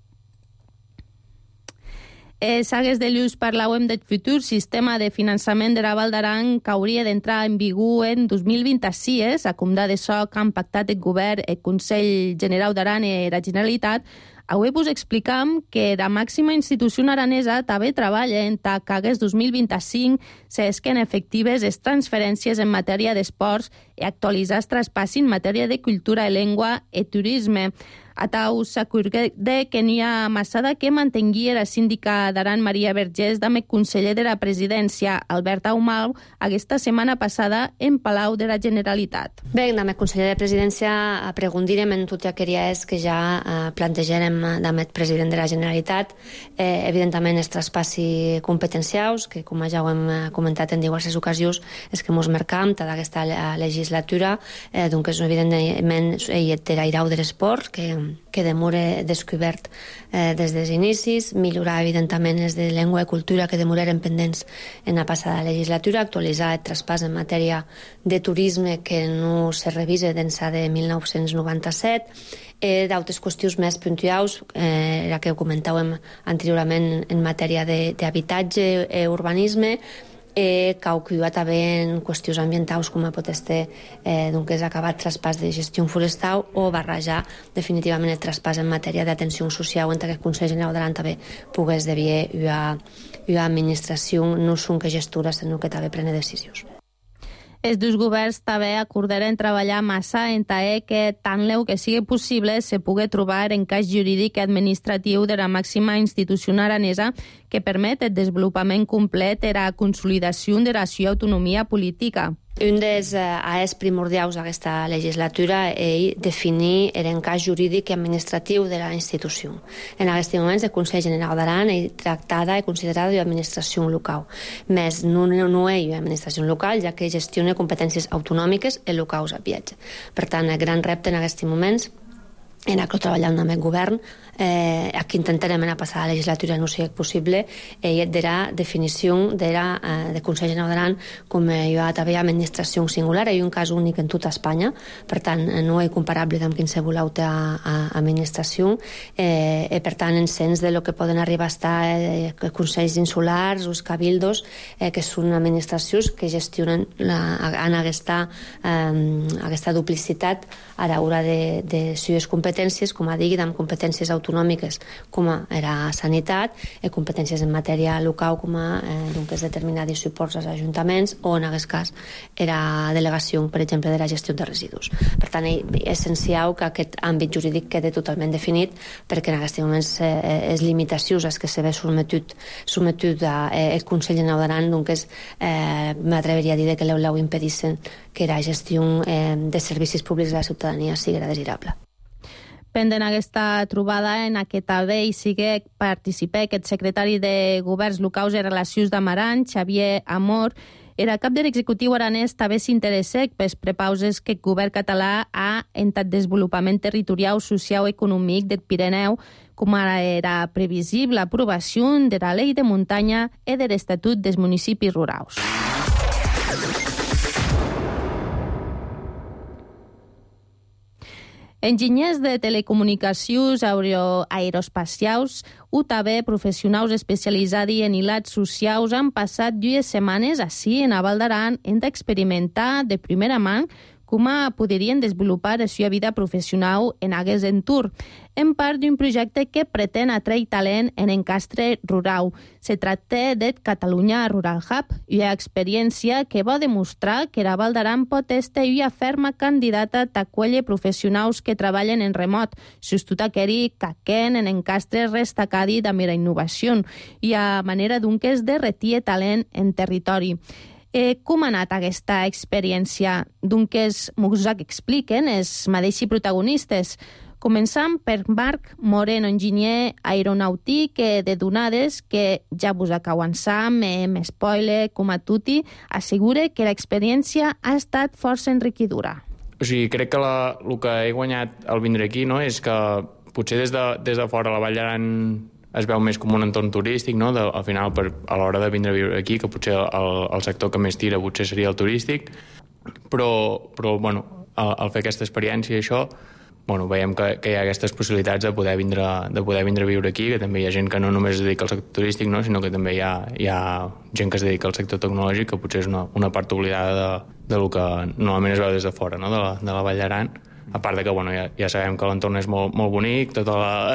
Sagues de Lluç parlàvem del futur sistema de finançament de la Val d'Aran que hauria d'entrar en vigor en 2026, a com d'això que han pactat el govern, el Consell General d'Aran i la Generalitat. Avui vos explicam que la màxima institució aranesa també treballa en que aquest 2025 s'esquen efectives les transferències en matèria d'esports i actualitzar els traspassos en matèria de cultura i llengua i turisme. Atau s'acordé que n'hi ha massada que mantingui la síndica d'Aran, Maria Vergés, amb el conseller de la presidència, Albert Aumau, aquesta setmana passada en Palau de la Generalitat. Bé, amb el conseller de presidència preguntarem en tot aquelles que ja plantejarem amb el president de la Generalitat. Evidentment, els traspassi competencials, que com ja ho hem comentat en diverses ocasions, és que mos marcam tota aquesta legislatura, doncs és evidentment el irau de l'esport, que demora descobert des dels inicis, millorar evidentment els de llengua i cultura que demoraren pendents en la passada legislatura, actualitzar el traspàs en matèria de turisme que no se revisa d'ençà de 1997, d'altres qüestions més puntuals, la que comentàvem anteriorment en matèria d'habitatge i urbanisme, que ocupa també en qüestions ambientals com pot ser doncs acabat traspàs de gestió forestal o barrejar definitivament el traspàs en matèria d'atenció social entre el Consell General d'Aran també pogués deviar una administració no són que gestura sinó que també prene decisions. Els dos governs també acordaren treballar massa en que tant l'eu que sigui possible se pugui trobar en cas jurídic i administratiu de la màxima institució aranesa que permet el desenvolupament complet i la consolidació de la seva autonomia política. Un dels eixos primordials d'aquesta legislatura és definir l'encaix jurídic i administratiu de la institució. En aquests moments, el Consell General d'Aran és tractada i considerada una administració local. Més no és una administració local, ja que gestiona competències autonòmiques i locals a viatge. Per tant, el gran repte en aquests moments en el que treballem amb el govern, que intentarem en la passada legislatura no sigui possible, és de la definició del Consell General d'Aran com una administració singular, és un cas únic en tota Espanya, per tant no és comparable amb qualsevol altra administració, i per tant en sens de lo que poden arribar a estar els consells insulars, els cabildos, que són administracions que gestionen en aquesta duplicitat a l'hora de les competències, com a digui, amb competències autonòmiques com era sanitat, i competències en matèria local com a determinats suports als ajuntaments o en aquest cas era delegació, per exemple, de la gestió de residus. Per tant, és essencial que aquest àmbit jurídic quedi totalment definit perquè en aquests moments les limitacions a les que se ve sometut el Consell General d'Aran m'atreviria a dir que l'eu impedissin que la gestió de servicis públics de la ciutadania sigui desirable. Pendent aquesta trobada en què també hi sigui participar aquest secretari de Governs Locals i Relacions d'Amaran, Xavier Amor, el cap de l'executiu aranès també s'interessa pels prepauses que el govern català ha en el desenvolupament territorial, social i econòmic del Pirineu, com ara era previsible l'aprovació de la Llei de Muntanya i de l'Estatut dels Municipis Rurals. Enginyers de telecomunicacions aeroespacials, UTAB, professionals especialitzats en hilats socials, han passat 2 setmanes així en Val d'Aran en d'experimentar de primera mà com podrien desenvolupar la seva vida professional en aquest entorn, en part d'un projecte que pretén atraure talent en encastre rural. Se tracta de Catalunya Rural Hub, una experiència que va demostrar que la Val d'Aran pot estar una ferma candidata a acollir professionals que treballen en remot, sobretot aquells que queden en encastre destacats de la innovació i a manera d'unques de retir talent en territori. Com ha anat aquesta experiència? Doncs ens ho expliquen els mateixos protagonistes. Començam per Marc Moreno, enginyer aeronàutic de Donades, que ja vos acabo avançant, spoiler, com a tutti, assegura que l'experiència ha estat força enriquidora. O sigui, crec que el que he guanyat al vindre aquí és que potser des de fora la Vall d'Aran es veu més com un entorn turístic, no? Al final, a l'hora de vindre a viure aquí, que potser el sector que més tira potser seria el turístic, però bueno, al fer aquesta experiència i això, bueno, veiem que hi ha aquestes possibilitats de poder vindre a viure aquí, que també hi ha gent que no només es dedica al sector turístic, no? Sinó que també hi ha gent que es dedica al sector tecnològic, que potser és una part oblidada del que normalment es veu des de fora, no? De la Vall d'Aran. A part de que bueno, ja sabem que l'entorn és molt bonic, tota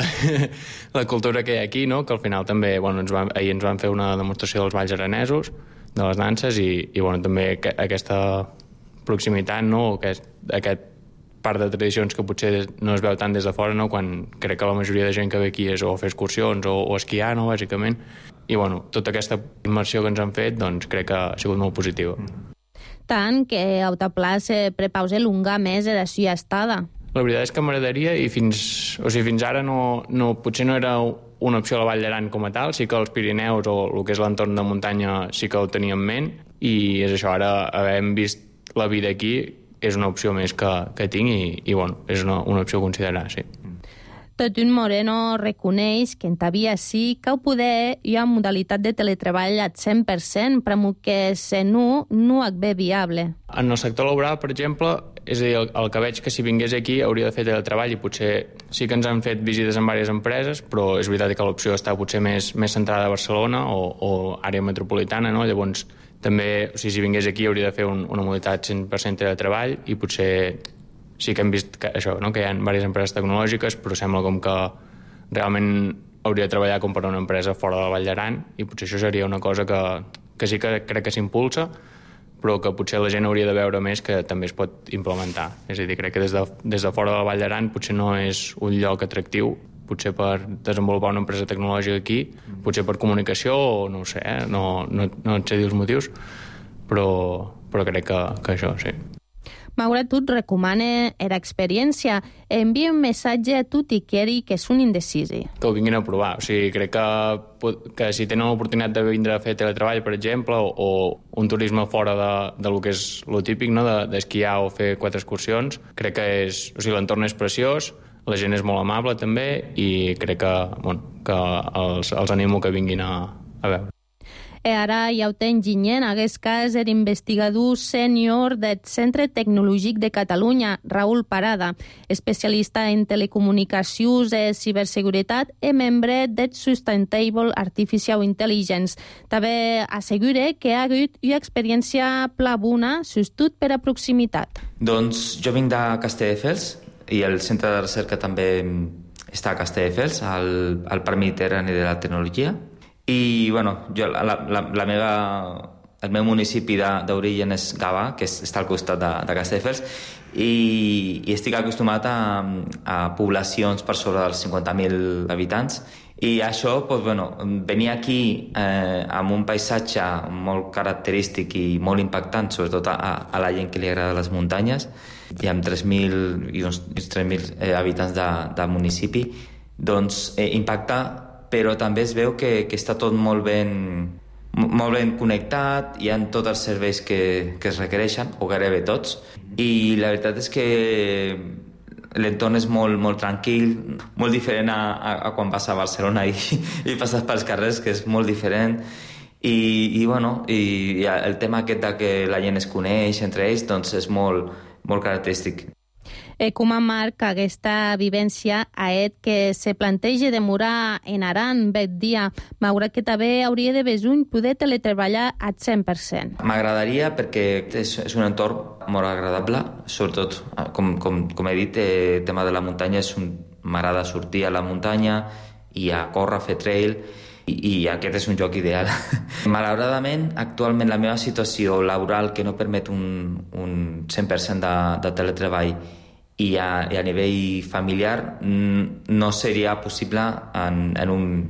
la cultura que hi ha aquí, no? Que al final també bueno, ahir ens van fer una demostració dels balls aranesos, de les danses, i bueno, també aquesta proximitat, no? Aquest part de tradicions que potser no es veu tant des de fora, no? Quan crec que la majoria de gent que ve aquí és o fer excursions o esquiar, no? Bàsicament. I bueno, tota aquesta immersió que ens han fet doncs, crec que ha sigut molt positiva. Tant que Autopla se prepausa lunga més de la seva estada. La veritat és que m'agradaria i fins ara potser no era una opció a la Vall d'Aran com a tal, sí que els Pirineus o el que és l'entorn de muntanya sí que ho tenia en ment i és això, ara havent vist la vida aquí és una opció més que tinc i bueno, és una opció a considerar, sí. Tot un Moreno reconeix que en Tavia sí que ho poder hi ha modalitat de teletreball al 100%, però que no és bé viable. En el sector laboral, per exemple, és a dir, el que veig que si vingués aquí hauria de fer teletreball i potser sí que ens han fet visites en diverses empreses, però és veritat que l'opció està potser més centrada a Barcelona o àrea metropolitana, no? Llavors també, si vingués aquí hauria de fer una modalitat 100% teletreball i potser sí que hem vist que hi ha diverses empreses tecnològiques, però sembla com que realment hauria de treballar com per una empresa fora de la Vall d'Aran i potser això seria una cosa que sí que crec que s'impulsa, però que potser la gent hauria de veure més que també es pot implementar. És a dir, crec que des de fora de la Vall d'Aran potser no és un lloc atractiu, potser per desenvolupar una empresa tecnològica aquí, potser per comunicació o no ho sé, no et sé dir els motius, però crec que això, sí. Malgrat tot, recomana l'experiència. Envia un missatge a tot i que és un indecisi. Que ho vinguin a provar. O sigui, crec que si tenen l'oportunitat de vindre a fer teletreball, per exemple, o un turisme fora del que és lo típic, no? D'esquiar o fer 4 excursions, crec que l'entorn és preciós, la gent és molt amable també i crec que els animo que vinguin a veure. Ara hi ha un enginyer, en aquest cas investigador sènior del Centre Tecnològic de Catalunya, Raül Parada, especialista en telecomunicacions i ciberseguretat i membre del Sustainable Artificial Intelligence. També assegura que ha hagut una experiència plabuna, sobretot per a proximitat. Doncs jo vinc de Castelldefels i el centre de recerca també està a Castelldefels, al Parc Mediterrani de la Tecnologia. I, bueno, jo, el meu municipi d'origen és Gavà, que està al costat de Castelldefels, i estic acostumat a poblacions per sobre dels 50.000 habitants. I això, venir aquí amb un paisatge molt característic i molt impactant, sobretot a la gent que li agrada les muntanyes, i amb 3.000 i uns 3.000 habitants de municipi, doncs impacta, però també es veu que està tot molt ben connectat, hi ha tots els serveis que es requereixen, o gairebé tots, i la veritat és que l'entorn és molt tranquil, molt diferent a quan vas a Barcelona i passes pels carrers, que és molt diferent, i el tema aquest que la gent es coneix entre ells doncs és molt característic. Com a marc aquesta vivència aet que se planteja de morar en Aran bet dia, malgrat que també hauria de besuny poder teletreballar al 100%. M'agradaria perquè és un entorn molt agradable, sobretot, com he dit, el tema de la muntanya m'agrada sortir a la muntanya i a córrer, a fer trail, i aquest és un lloc ideal. Malauradament, actualment la meva situació laboral que no permet un 100% de teletreball i a nivell familiar no seria possible en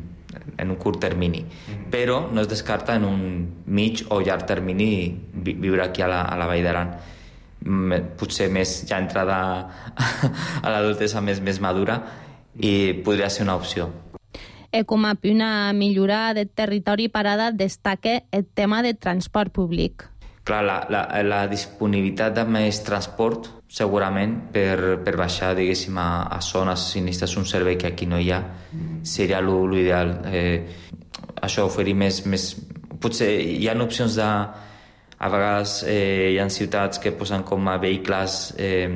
un curt termini. Però no es descarta en un mig o llarg termini viure aquí a la Vall d'Aran. Potser més ja entrada a l'adultesa més madura i podria ser una opció. Com a una millora del territori parada destaca el tema del transport públic. Clar, la disponibilitat de més transport, segurament, per baixar, diguéssim, a zones si necessites un servei que aquí no hi ha, seria l'ideal. Això oferir més... Potser hi ha opcions de... A vegades hi ha ciutats que posen com a vehicles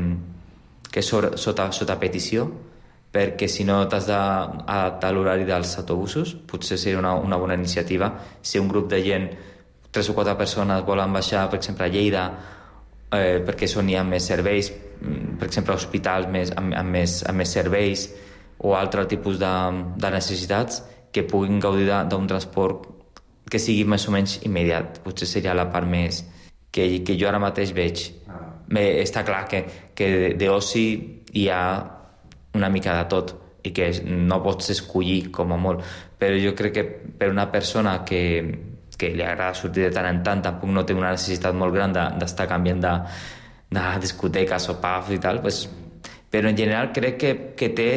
que sota petició, perquè si no t'has d'adaptar l'horari dels autobusos, potser seria una bona iniciativa. Si un grup de gent, 3 o 4 persones volen baixar, per exemple, a Lleida, perquè hi ha més serveis, per exemple, hospitals amb més serveis o altre tipus de necessitats, que puguin gaudir d'un transport que sigui més o menys immediat. Potser seria la part més que jo ara mateix veig. Està clar que d'oci hi ha una mica de tot i que no pots escollir com a molt, però jo crec que per una persona que li agrada sortir de tant en tant, tampoc no té una necessitat molt gran d'estar canviant de discoteques o pubs i tal, però en general crec que té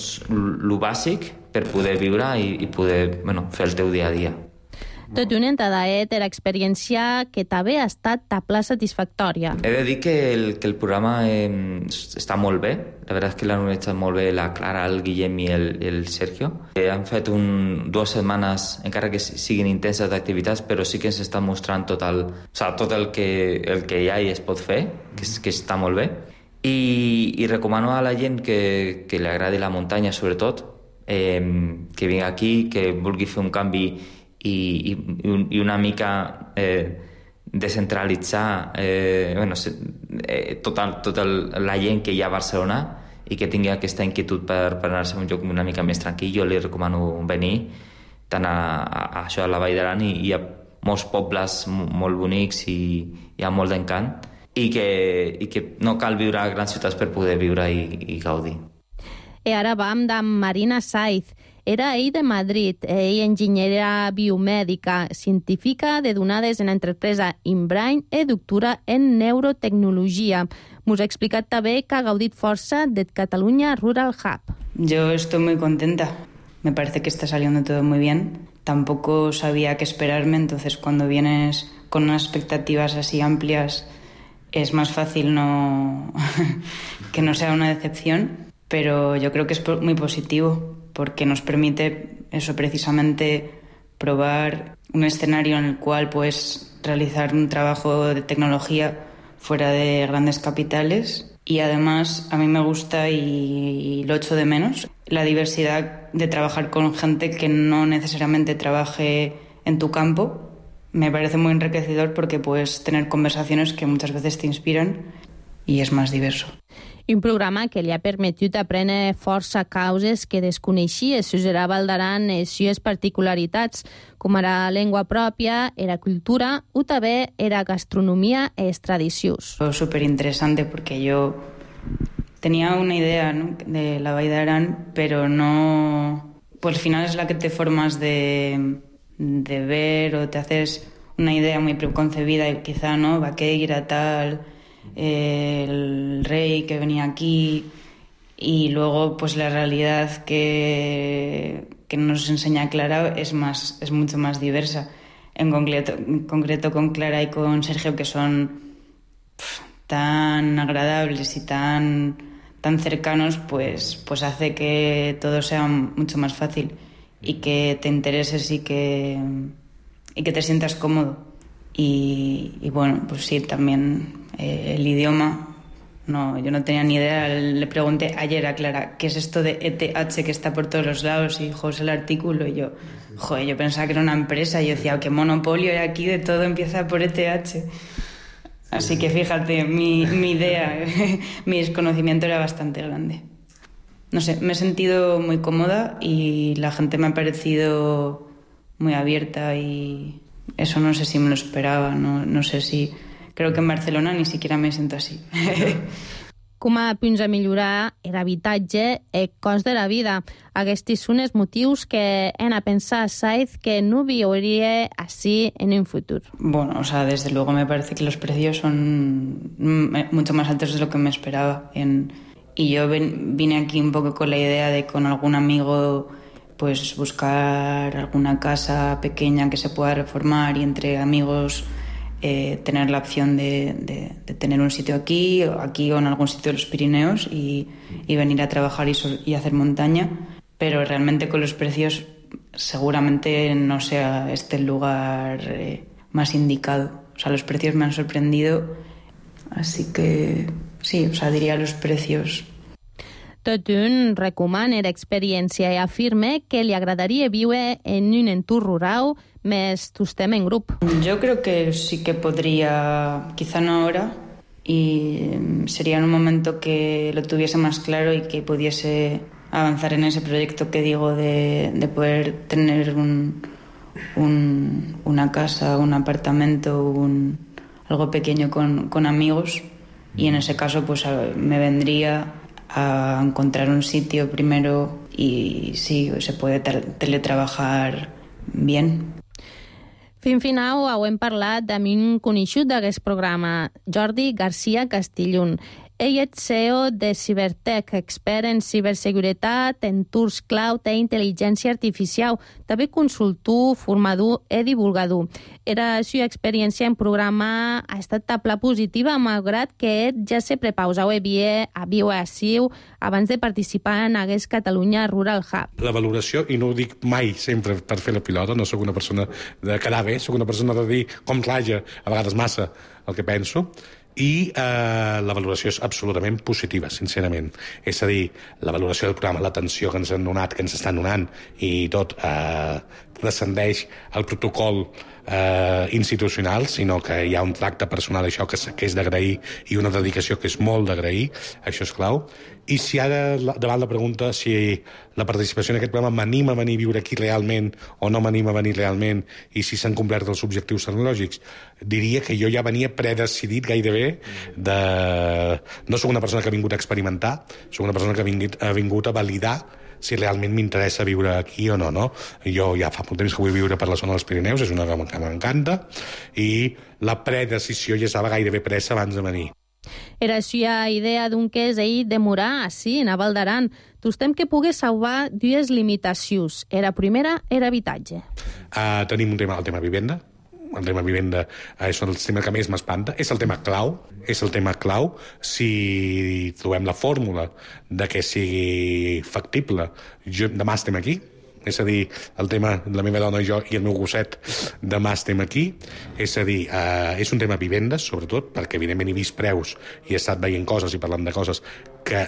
lo bàsic per poder viure i poder fer el teu dia a dia. Tot i una entadaet, l'experiència que també ha estat tabla satisfactòria. He de dir que el programa està molt bé. La veritat és que l'han organitzat molt bé la Clara, el Guillem i el Sergio. Han fet 2 setmanes, encara que siguin intenses d'activitats, però sí que ens estan mostrant tot el que hi ha i es pot fer, que està molt bé. I recomano a la gent que li agradi la muntanya, sobretot, que vingui aquí, que vulgui fer un canvi i una mica descentralitzar tota la gent que hi ha a Barcelona i que tingui aquesta inquietud per anar-se a un lloc una mica més tranquil. Jo li recomano venir tant a la Vall d'Aran, i hi ha molts pobles molt bonics i hi ha molt d'encant i que no cal viure a grans ciutats per poder viure i gaudir. I ara vam de Marina Saiz. Era ell de Madrid, enginyera biomèdica, científica de donades en l'empresa Inbrain i doctora en neurotecnologia. Mos ha explicat també que ha gaudit força del Catalunya Rural Hub. Yo estoy muy contenta. Me parece que está saliendo todo muy bien. Tampoco sabía qué esperarme, entonces cuando vienes con unas expectativas así amplias es más fácil que no sea una decepción, pero yo creo que es muy positivo, porque nos permite eso precisamente probar un escenario en el cual puedes realizar un trabajo de tecnología fuera de grandes capitales, y además a mí me gusta y lo echo de menos la diversidad de trabajar con gente que no necesariamente trabaje en tu campo. Me parece muy enriquecedor porque puedes tener conversaciones que muchas veces te inspiran y es más diverso. Un programa que li ha permetit aprendre força causes que desconeixia, sugerà Vall d'Aran les seves particularitats, com era llengua pròpia, era cultura, o també era gastronomia i tradicions. Fue súper interesante porque yo tenía una idea, ¿no?, de la Vall d'Aran, pero no... Pues al final es la que te formas de ver o te haces una idea muy preconcebida y quizá, ¿no?, Vaqueira, tal... el rey que venía aquí, y luego pues la realidad que nos enseña Clara es mucho más diversa. En concreto con Clara y con Sergio, que son tan agradables y tan cercanos, pues hace que todo sea mucho más fácil y que te intereses y que te sientas cómodo. Y bueno, pues sí, también el idioma No, yo no tenía ni idea. Le pregunté ayer a Clara, ¿qué es esto de ETH que está por todos los lados? Y dijo, es el artículo. Y yo pensaba que era una empresa. Y yo decía, qué monopolio hay aquí, de todo empieza por ETH. Así que fíjate, mi idea, mi desconocimiento era bastante grande. No sé, me he sentido muy cómoda y la gente me ha parecido muy abierta y eso no sé si me lo esperaba, no sé si... Creo que en Barcelona ni siquiera me siento así. Com a punts a millorar era habitatge e cost de la vida. Aquests són els motius que hem a pensar Saiz que no viuria así en un futuro. Bueno, o sea, desde luego me parece que los precios son mucho más altos de lo que me esperaba. Y yo vine aquí un poco con la idea de con algún amigo pues buscar alguna casa pequeña que se pueda reformar y entre amigos tener la opción de tener un sitio aquí o en algún sitio de los Pirineos y venir a trabajar y hacer montaña, pero realmente con los precios seguramente no sea este el lugar más indicado. O sea, los precios me han sorprendido, así que sí, o sea, diría los precios. Tot un recomana l'experiència i afirma que li agradaria viure en un entorn rural més tostem en grup. Yo creo que sí que podría, quizá no ahora, y sería en un momento que lo tuviese más claro y que pudiese avanzar en ese proyecto que digo de poder tener una casa, un apartamento, algo pequeño con amigos, y en ese caso pues me vendría a encontrar un sitio primero y sí, se puede teletrabajar bien. Fins final hem parlat amb un coneixut d'aquest programa, Jordi García Castillón. Ell és CEO de Cibertech, expert en ciberseguretat, entorns cloud i intel·ligència artificial, també consultor, formador i divulgador. La seva experiència en programa ha estat tabla positiva, malgrat que ja se prepausau havia a viure ací abans de participar en aquest Catalunya Rural Hub. La valoració, i no ho dic mai sempre per fer la pilota, no sóc una persona de quedar bé, sóc una persona de dir com raja, a vegades massa, el que penso, i la valoració és absolutament positiva, sincerament. És a dir, la valoració del programa, l'atenció que ens han donat, que ens estan donant, i tot transcendeix el protocol institucional, sinó que hi ha un tracte personal, això que és d'agrair, i una dedicació que és molt d'agrair, això és clau. I si ara, davant la pregunta si la participació en aquest programa m'anima a venir a viure aquí realment o no m'anima a venir realment, i si s'han complert els objectius tecnològics, diria que jo ja venia predecidit gairebé no sóc una persona que ha vingut a experimentar, sóc una persona que ha vingut a validar si realment m'interessa viure aquí o no. Jo ja fa molt temps que vull viure per la zona dels Pirineus, és una que m'encanta, i la predecisió ja estava gairebé pressa abans de venir. Era la idea d'un que és ell demorar així, en Val d'Aran. Tostem que pogués salvar dues limitacions. La primera era habitatge. Tenim el tema vivenda. El tema vivenda és el tema que més m'espanta. És el tema clau. Si trobem la fórmula de que sigui factible, demà estem aquí. És a dir, el tema de la meva dona i jo i el meu gosset, demà estem aquí. És a dir, és un tema vivendes, sobretot, perquè evidentment he vist preus i he estat veient coses i parlant de coses que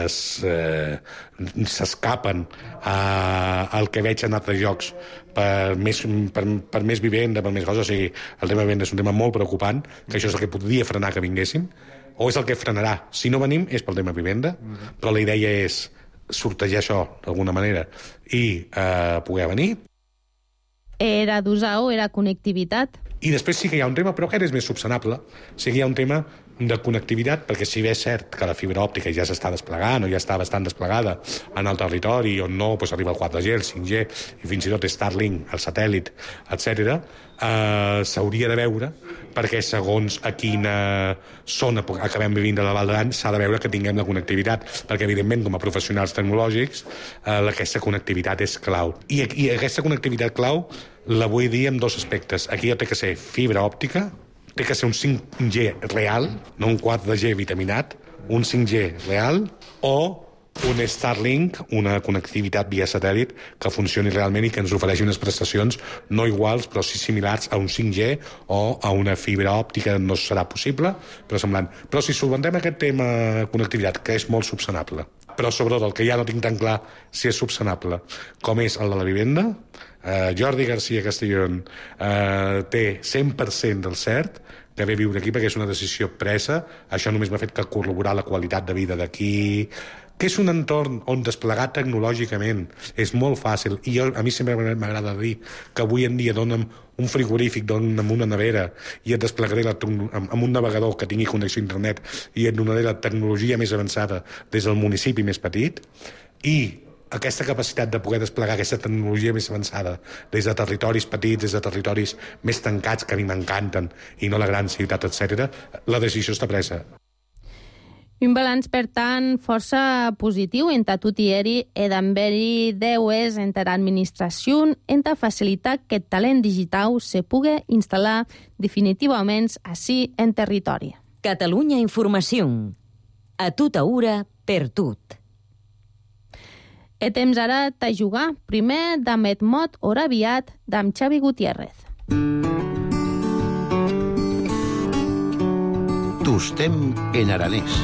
s'escapen al que veig en altres llocs per més vivenda, per més coses. O sigui, el tema vivenda és un tema molt preocupant, que això és el que podria frenar que vinguéssim, o és el que frenarà. Si no venim és pel tema vivenda, però la idea és sortejar això d'alguna manera i poder venir. Era d'usar era connectivitat. I després sí que hi ha un tema, però aquest és més subsanable. Sí que hi ha un tema de connectivitat, perquè si bé és cert que la fibra òptica ja s'està desplegant o ja està bastant desplegada en el territori on no arriba el 4G, el 5G i fins i tot Starlink, el satèl·lit, etc., s'hauria de veure, perquè segons a quina zona acabem vivint de la Val d'Aran s'ha de veure que tinguem la connectivitat, perquè evidentment com a professionals tecnològics aquesta connectivitat és clau. I aquesta connectivitat clau la vull dir en dos aspectes. Aquí té que ser fibra òptica, té que ser un 5G real, no un 4G vitaminat, un 5G real, o Un Starlink, una connectivitat via satèl·lit que funcioni realment i que ens ofereixi unes prestacions no iguals, però sí similars a un 5G o a una fibra òptica. No serà possible, però semblant. Però si solventem aquest tema connectivitat, que és molt subsanable, però sobretot el que ja no tinc tan clar si és subsanable, com és el de la vivenda, Jordi García Castellón té 100% del cert que ve a viure aquí perquè és una decisió presa. Això només m'ha fet que corroborar la qualitat de vida d'aquí, que és un entorn on desplegar tecnològicament és molt fàcil. I a mi sempre m'agrada dir que avui en dia dona'm un frigorífic, dona'm una nevera i et desplegaré amb un navegador que tingui connexió a internet i et donaré la tecnologia més avançada des del municipi més petit. I aquesta capacitat de poder desplegar aquesta tecnologia més avançada des de territoris petits, des de territoris més tancats, que a mi m'encanten, i no la gran ciutat, etc., la decisió està presa. Un balanç, per tant, força positiu entà tot i d'haver-hi deues entre l'administració entà facilitar que el talent digital se pugui instal·lar definitivament ací en territori. Catalunya Informació. A tota hora, per tot. E temps ara de jugar. Primer, d'amb et mot hora aviat d'amb Xavi Gutiérrez. Tostem en aranès.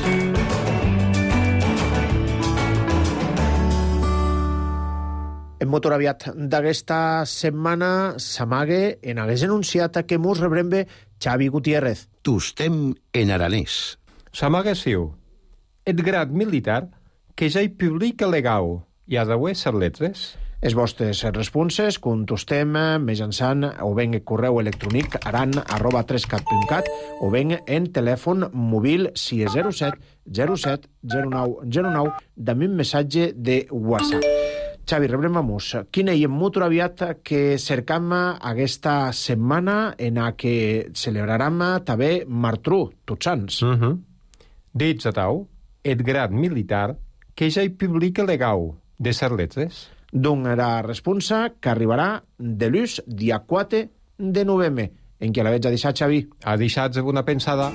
En motor aviat d'aquesta setmana s'amague en hagués anunciat que mos rebrembe Xavi Gutiérrez. Tostem en aranès. S'amague siu. Et grad militar que ja hi publica legal i ha d'haver ser letres. Els vostres responses contestem mitjançant o ben correu electrònic aran@3cat.cat o ben en telèfon mòbil 607 07 09 09 amb un missatge de WhatsApp. Xavi, rebrem a mos. Quin és el motor aviat que cercam aquesta setmana en a que celebraram també Martru, Tots Sants? Dits a tau, el grad militar que ja hi publica legal de ser letres. Doncs la responsa que arribarà de l'ús dia 4 de novembre. En què la veig a deixar, Xavi? A deixar una pensada.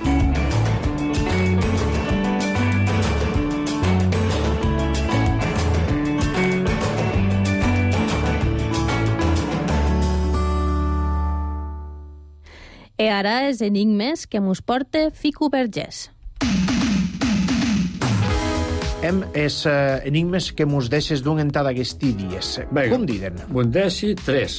I ara és enigmes que mos porta Fico Vergés. És enigmes que mos deixes d'un entada aquests dies. Com diuen? Bon deixi 3.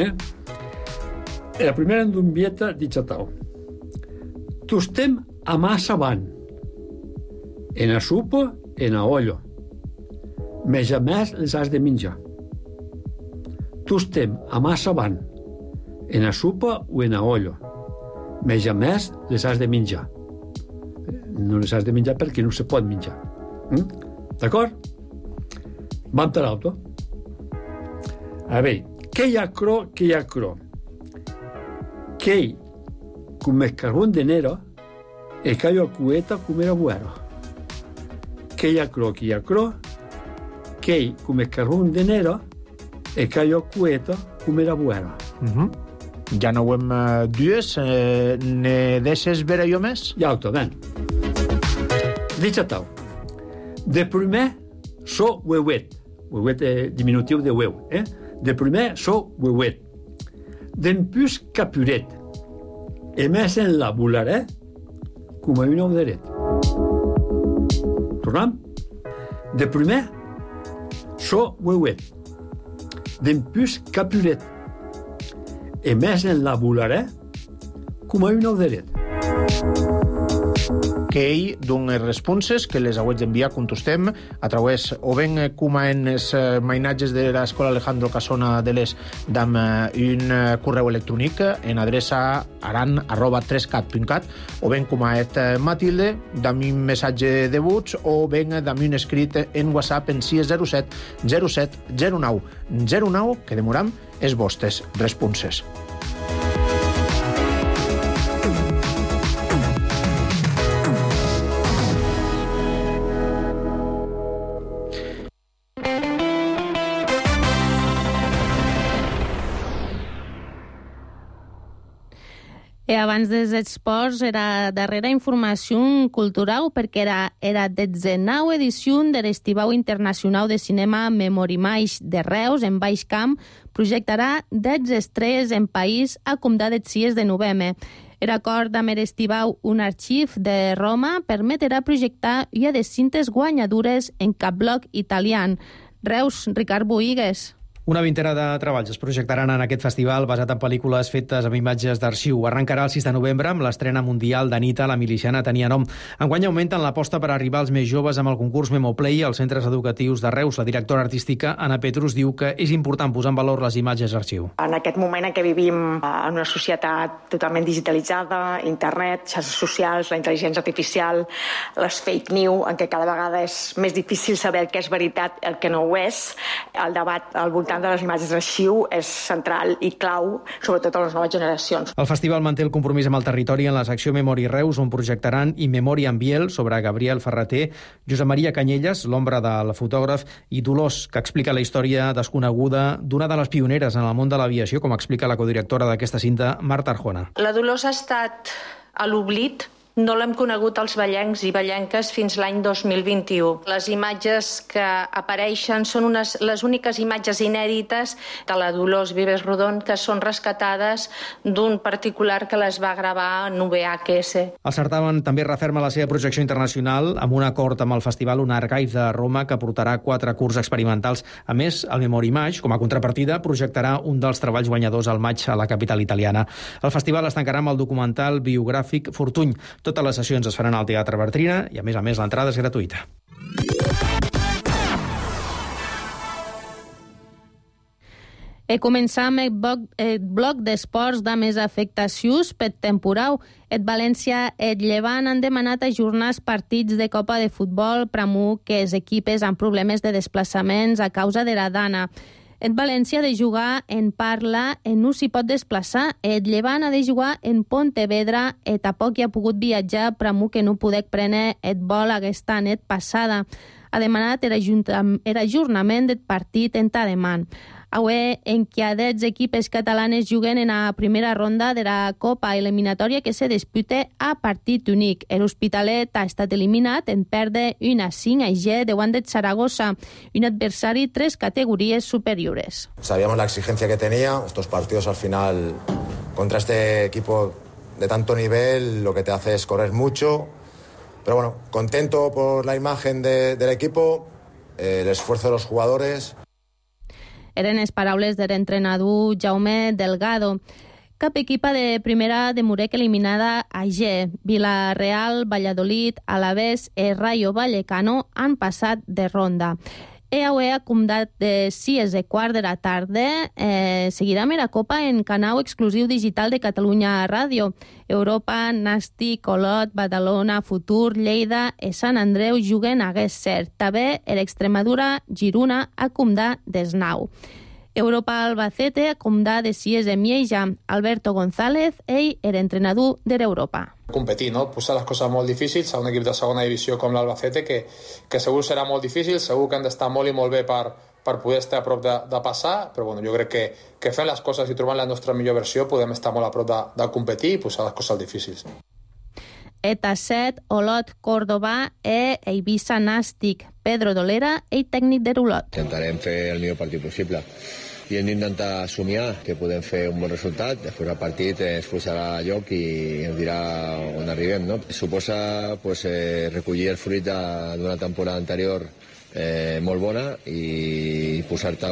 La primera en d'un vieta digital. Tostem a massa van. En a sopa, en a ollo. Més a més les has de menjar. Tostem a massa van. En a sopa o en a ollo. Més a més les has de menjar. No les has de menjar perquè no se pot menjar. D'acord? Vam per l'auto. A veure, què hi ha cro, què hi ha cro? Che come carbón de nero e caio a cueta come era buero. Che hi ha cro, che come carbón de nero e caio a cueta come era buero. Ja no ho hem dues. Ne deixes veure jo més? Ja, auto, ven. Dicha-tau. De primer, so huehuet. Huehuet és diminutiu de hueu. De primer, so huehuet. D'empús capuret. E més en la bularé com a un ouderet. Tornem? De primer, so huehuet. D'empús capuret. E més en la bularé com a un ouderet. Que ell dona responses que les hauets d'enviar, contestem, a través o ben com en els mainatges de l'Escola Alejandro Casona de l'Est d'amb un correu electrònic en adreça aran@3cat.cat o ben com a Matilde d'amb un missatge de vots o ben d'amb un escrit en WhatsApp en 607 07 09 09 que demoram els vostres responses. Abans dels esports era darrera informació cultural perquè era 19ª edició de l'Estival Internacional de Cinema Memorimais de Reus en Baix Camp projectarà 10 estrelles en país a comptar dels 6 de novembre. D'acord amb l'Estival, un arxiu de Roma permetrà projectar una de cintes guanyadores en cap bloc italià. Reus, Ricard Boigues. Una vintena de treballs es projectaran en aquest festival basat en pel·lícules fetes amb imatges d'arxiu. Arrencarà el 6 de novembre amb l'estrena mundial d'Anita, la miliciana tenia nom. Enguany augmenten l'aposta per arribar als més joves amb el concurs Memoplay als centres educatius de Reus. La directora artística, Anna Petrus, diu que és important posar en valor les imatges d'arxiu. En aquest moment en què vivim en una societat totalment digitalitzada, internet, xarxes socials, la intel·ligència artificial, les fake news, en què cada vegada és més difícil saber el que és veritat i el que no ho és, el debat al voltant de les imatges d'arxiu és central i clau, sobretot a les noves generacions. El festival manté el compromís amb el territori en la secció Memori Reus, on projectaran In Memoriam Biel sobre Gabriel Ferrater, Josep Maria Canyelles, l'ombra del fotògraf, i Dolors, que explica la història desconeguda d'una de les pioneres en el món de l'aviació, com explica la codirectora d'aquesta cinta, Marta Arjona. La Dolors ha estat a l'oblit. No l'hem conegut els ballencs i ballenques fins l'any 2021. Les imatges que apareixen són les úniques imatges inèdites de la Dolors Vives Rodon que són rescatades d'un particular que les va gravar en VHS. El certamen també referma la seva projecció internacional amb un acord amb el Festival Un Archive de Roma que portarà 4 curts experimentals. A més, el Memory Image, com a contrapartida, projectarà un dels treballs guanyadors al maig a la capital italiana. El festival es tancarà amb el documental biogràfic Fortuny. Totes les sessions es faran al Teatre Bartrina i, a més, l'entrada és gratuïta. Començam el bloc d'esports de més afectacions per temporal. Et València i et Llevant han demanat ajornar els partits de Copa de Futbol Pramu que els equipes amb problemes de desplaçaments a causa de la dana. Et València ha de jugar en Parla, no s'hi pot desplaçar. Et Llevant ha de jugar en Pontevedra, i tampoc hi ha pogut viatjar Pramu que no podec prendre et vol aquesta nit passada. Ha demanat l'ajornament del partit en Tademant. Avui, en què 10 equipes catalanes juguen en la primera ronda de la Copa eliminatòria que se dispute a partit únic. L'Hospitalet ha estat eliminat en perdre 1-5 a G davant de Zaragoza, un adversari 3 categories superiores. Sabíamos la exigencia que tenía. Estos partidos al final contra este equipo de tanto nivel lo que te hace es correr mucho. Pero bueno, contento por la imagen del equipo, el esfuerzo de los jugadores. Eren les paraules de l'entrenador Jaume Delgado. Cap equipa de primera de Murec eliminada a G. Villarreal, Valladolid, Alavés i Rayo Vallecano han passat de ronda. Avui ha comptat de 6:15 de la tarda. Seguirà la Copa en canal exclusiu digital de Catalunya Ràdio. Europa, Nàstic, Olot, Badalona, Futur, Lleida i Sant Andreu juguen a Guesser. També l'Extremadura, Girona, ha comptat des 9. Europa Albacete ha comptat de 6 de Mieja. Alberto González, ell era entrenador de l'Europa. Competir, no? Posar les coses molt difícils a un equip de segona divisió com l'Albacete, que segur serà molt difícil, segur que han d'estar molt i molt bé per poder estar a prop de passar, però bueno, jo crec que fent les coses i trobant la nostra millor versió podem estar molt a prop de competir i posar les coses difícils. Etasset, Olot, Córdoba i Eivissa Nàstic. Pedro Dolera, el tècnic de l'Olot. Intentarem fer el millor partit possible i hem d'intentar somiar que podem fer un bon resultat. Després del partit ens posarà a lloc i ens dirà on arribem, no? Suposa recollir el fruit d'una temporada anterior molt bona i posar-te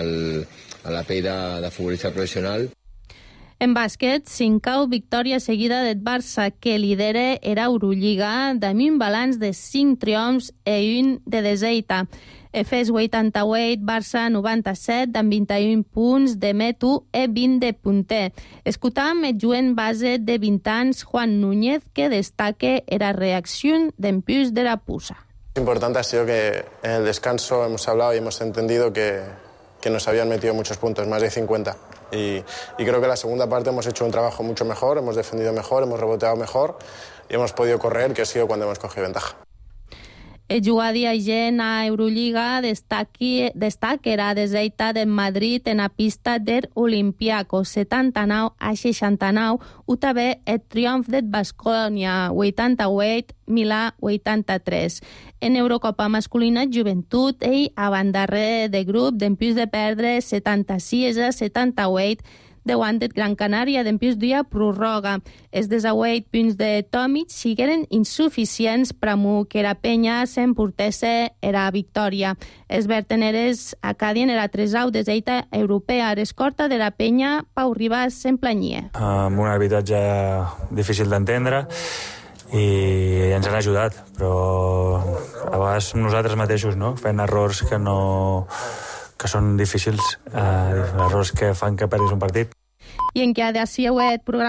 a la pell de futbolista professional. En bàsquet, 5a victòria seguida del Barça, que lidera l'Eurolliga amb un balanç de 5 triomfs i un de desèita. Efes 88, Barça 97, amb 21 punts de Metu i 20 de Punter. Escoltam el jovent base de 20 anys, Juan Núñez, que destaca la reacció d'en Pius de la Pusa. Importante ha sido que en el descanso hemos hablado y hemos entendido que nos habían metido muchos puntos, más de 50. Y creo que en la segunda parte hemos hecho un trabajo mucho mejor, hemos defendido mejor, hemos reboteado mejor y hemos podido correr, que ha sido cuando hemos cogido ventaja. El jugador agent a Euroliga destacarà deseitat en Madrid en la pista del Olympiacos 79-69, u també el triomf del Baskonia 88, Milà 83. En Eurocopa masculina joventut, ell abandarrer de grup d'empús de perdre 76-78 davant del Gran Canària d'empús dia prorroga. Els 18 punts de Tomic sigueren insuficients per que la penya s'emportesse era victòria. Els verteneres acadien era 3 deseita europea. L'escorta de la penya, Pau Ribas, s'emplanyia. Amb un arbitratge difícil d'entendre i ens han ajudat, però a vegades som nosaltres mateixos, no? Fent errors que són difícils, errors que fan que perdis un partit. I en què ha de ser el programa